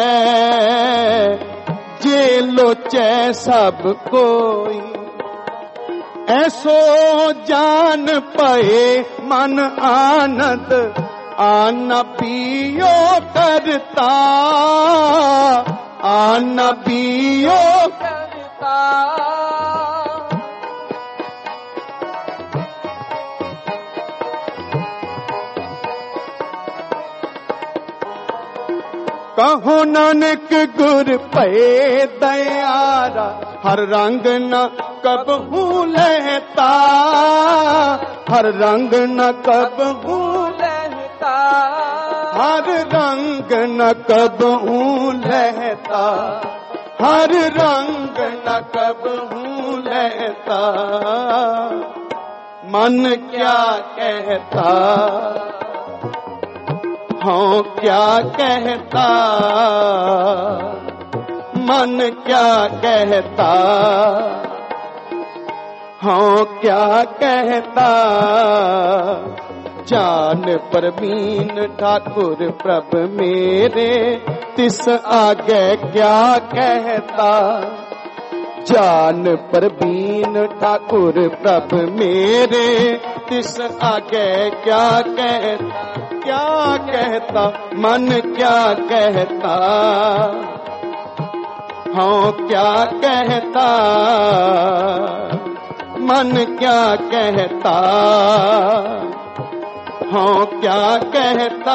जे लोचे सब कोई ऐसो जान पाए मन आनंद आना पियो करता आना पियो करता कहो नानक गुर पे दयारा हर रंग न कबहू लेता हर रंग न कबहू लहता हर रंग न कबहू लेता हर रंग न कबहू लेता मन क्या कहता हाँ क्या कहता मन क्या कहता हाँ क्या कहता जान परवीन ठाकुर प्रभ मेरे तिस आगे क्या कहता जान परवीन ठाकुर प्रभ मेरे तिस आगे क्या कहता क्या कहता मन क्या कहता हाँ क्या कहता मन क्या कहता हाँ क्या कहता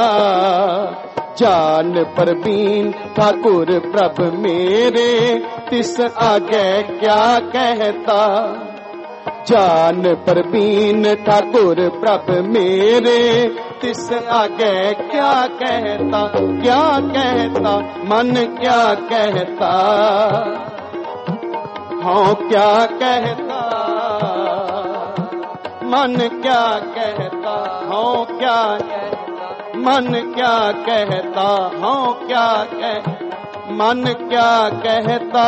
जान परवीन ठाकुर प्रभ मेरे तिस आगे क्या कहता जान परवीन ठाकुर प्रभ मेरे तिस आगे क्या कहता क्या कहता मन क्या कहता हाँ क्या कहता मन क्या कहता हाँ क्या कहता मन क्या कहता हाँ क्या कह मन क्या कहता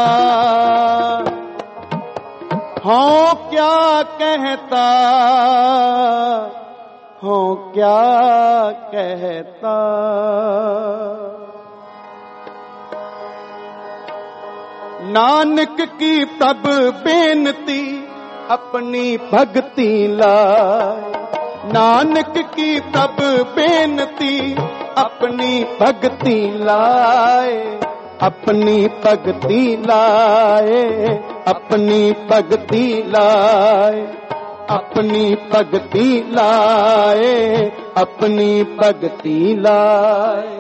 हाँ क्या कहता हाँ क्या कहता नानक की तब बेनती अपनी भक्ति लाए नानक की तब बेनती अपनी भक्ति लाए अपनी भक्ति लाए अपनी भक्ति लाए अपनी भक्ति लाए अपनी भक्ति लाए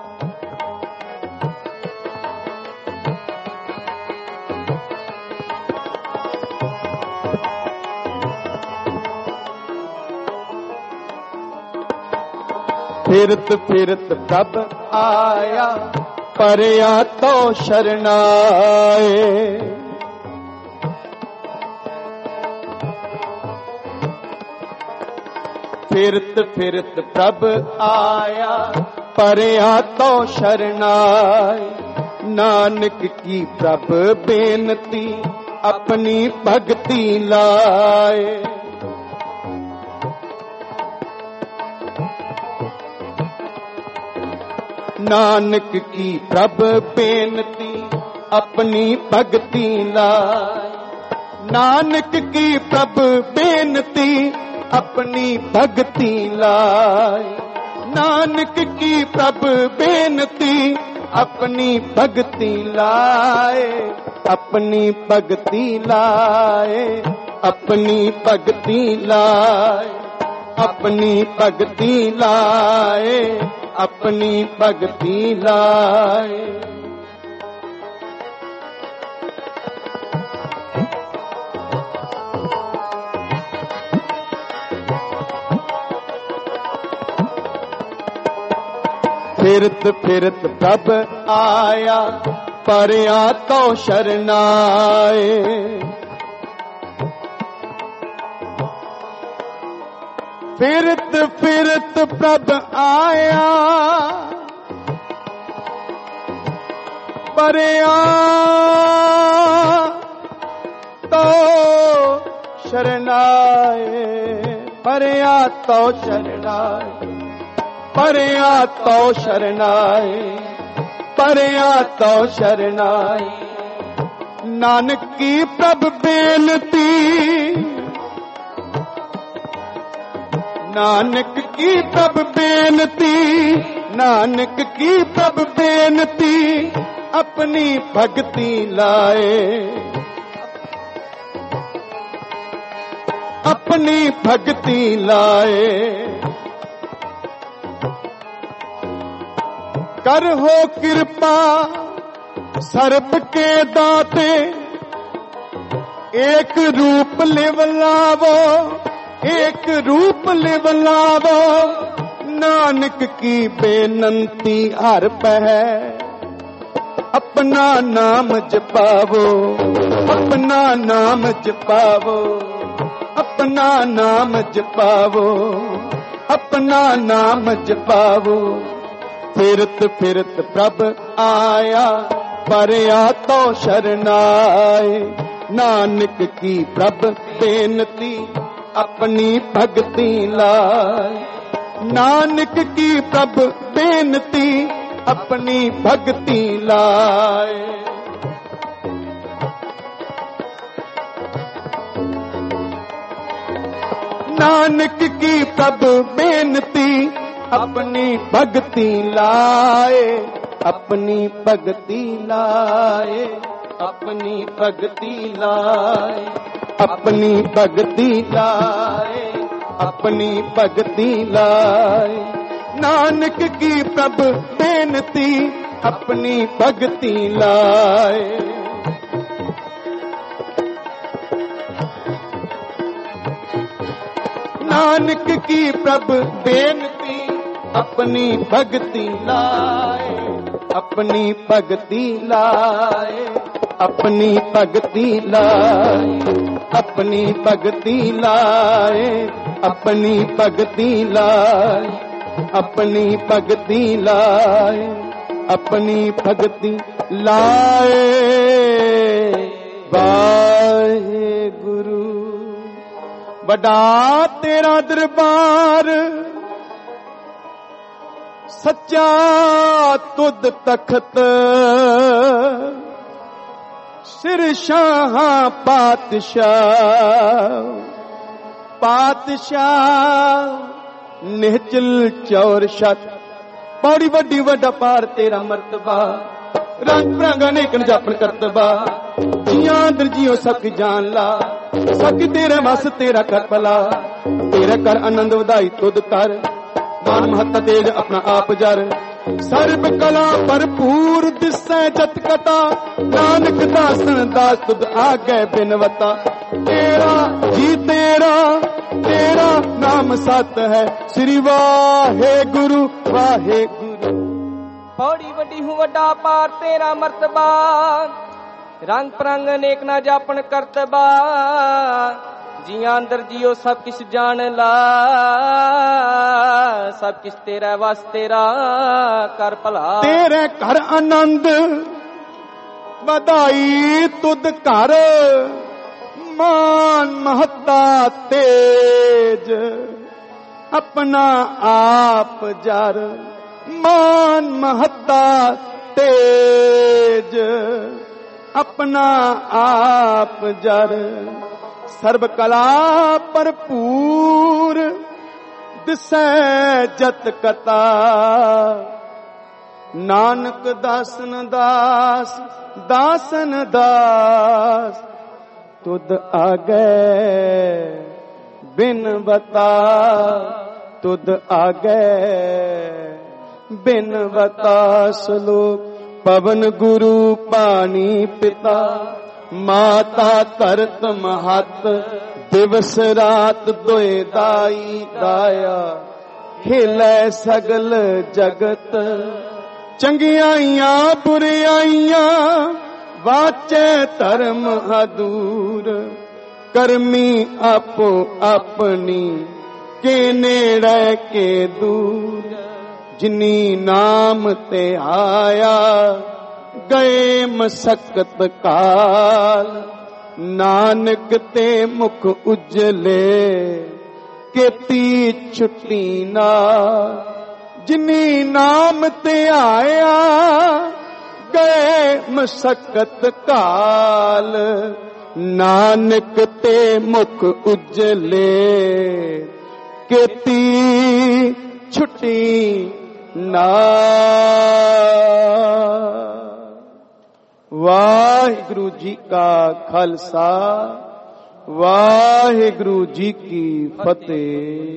फिरत फिरत प्रभ आया परया तो शरणाए फिरत फिरत प्रभ आया परया तो शरणाए नानक की प्रभ बेनती अपनी भक्ति लाए नानक की प्रभ बेनती अपनी भक्ति लाए नानक की प्रभ बेनती अपनी भक्ति लाए नानक की प्रभ बेनती अपनी भक्ति लाए अपनी भक्ति लाए अपनी भक्ति लाए अपनी भक्ति लाए अपनी भक्ति लाए फिरत फिरत प्रभ आया परया तो शरणाए ਫਿਰਤ ਫਿਰਤ ਪ੍ਰਭ ਆਇਆ ਪਰਿਆ ਤੋ ਸ਼ਰਨਾਏ ਪਰਿਆ ਤੋ ਸ਼ਰਨਾਏ ਪਰਿਆ ਤੋ ਸ਼ਰਨਾਏ ਪਰਿਆ ਤੋ ਸ਼ਰਨਾਏ ਨਾਨਕ ਕੀ ਪ੍ਰਭ ਬੇਨਤੀ ਨਾਨਕ ਕੀ ਪ੍ਰਭ ਬੇਨਤੀ ਨਾਨਕ ਕੀ ਪ੍ਰਭ ਬੇਨਤੀ ਆਪਣੀ ਭਗਤੀ ਲਾਏ ਆਪਣੀ ਭਗਤੀ ਲਾਏ ਕਰ ਹੋ ਕਿਰਪਾ ਸਰਬ ਕੇ ਦਾਤੇ ਏਕ रूप लिव लावो एक रूप लिव लावो नानक की बेनंती हर पह अपना नाम जपावो अपना नाम जपावो अपना नाम जपावो अपना नाम जपावो फिरत फिरत प्रभ आया परया तो शरनाए नानक की प्रभ बेनती अपनी भगती लाए नानक की प्रभ बेनती अपनी भगती लाए नानक की प्रभ बेनती अपनी भगती लाए अपनी भगती लाए अपनी भगती लाए अपनी भगती लाए अपनी भगती लाए नानक की प्रभ बेनती अपनी भगती लाए नानक की प्रभ बेनती अपनी भगती लाए अपनी भगती लाए अपनी भगती लाए अपनी भगती लाए अपनी भगती लाए अपनी भगती लाए अपनी भगती लाए वाहेगुरु बड़ा तेरा दरबार सच्चा तुद तखत सिर शाह पातशाह पातशाह निहचल चौर शत बड़ी वड्डी वड्डा पार तेरा मर्तबा रंग बिरंग अनेक जापन करतबा जियां अंदर जियो सब जान ला सब तेरे बस तेरा कर भला तेरा कर आनंद वधाई तुद कर मान महत्ता तेज अपना आप जर सर्ब कला भरपूर दिसै जत कथा नानक दासन दास तुद आगे बिनवता तेरा जी तेरा तेरा नाम सत है श्री वाहे गुरु वाहे गुरु बड़ी वड्डी हूँ वड्डा पार तेरा मर्तबा रंग परंग अनेक ना जापन करतबा जिया अंदर जियो सब किछ जान ला सब किछ तेरा वास तेरा कर भला तेरे घर आनंद वधाई तुद घर मान महत्ता तेज अपना आप जर मान महत्ता तेज अपना आप जर सर्व कला भरपूर दिसै जत कथा नानक दासन दास दासन दास तुद आगे बिन बता तुद आगे बिन बता श्लोक पवन गुरु पानी पिता माता करत महत दिवस रात दोए दाई दाया हिले सगल जगत चंगियाइयां बुरियाइयां वाचे धर्म अधूर करमी आपो अपनी के नेड़े के दूर जिनी नाम ते आया गए मसकत काल नानक ते मुख उजले केती छुट्टी ना जिनी नाम ते आया गए मसकत काल नानक ते मुख उजले केती छुट्टी ना। वाहिगुरु जी का खालसा वाहिगुरु जी की फतेह।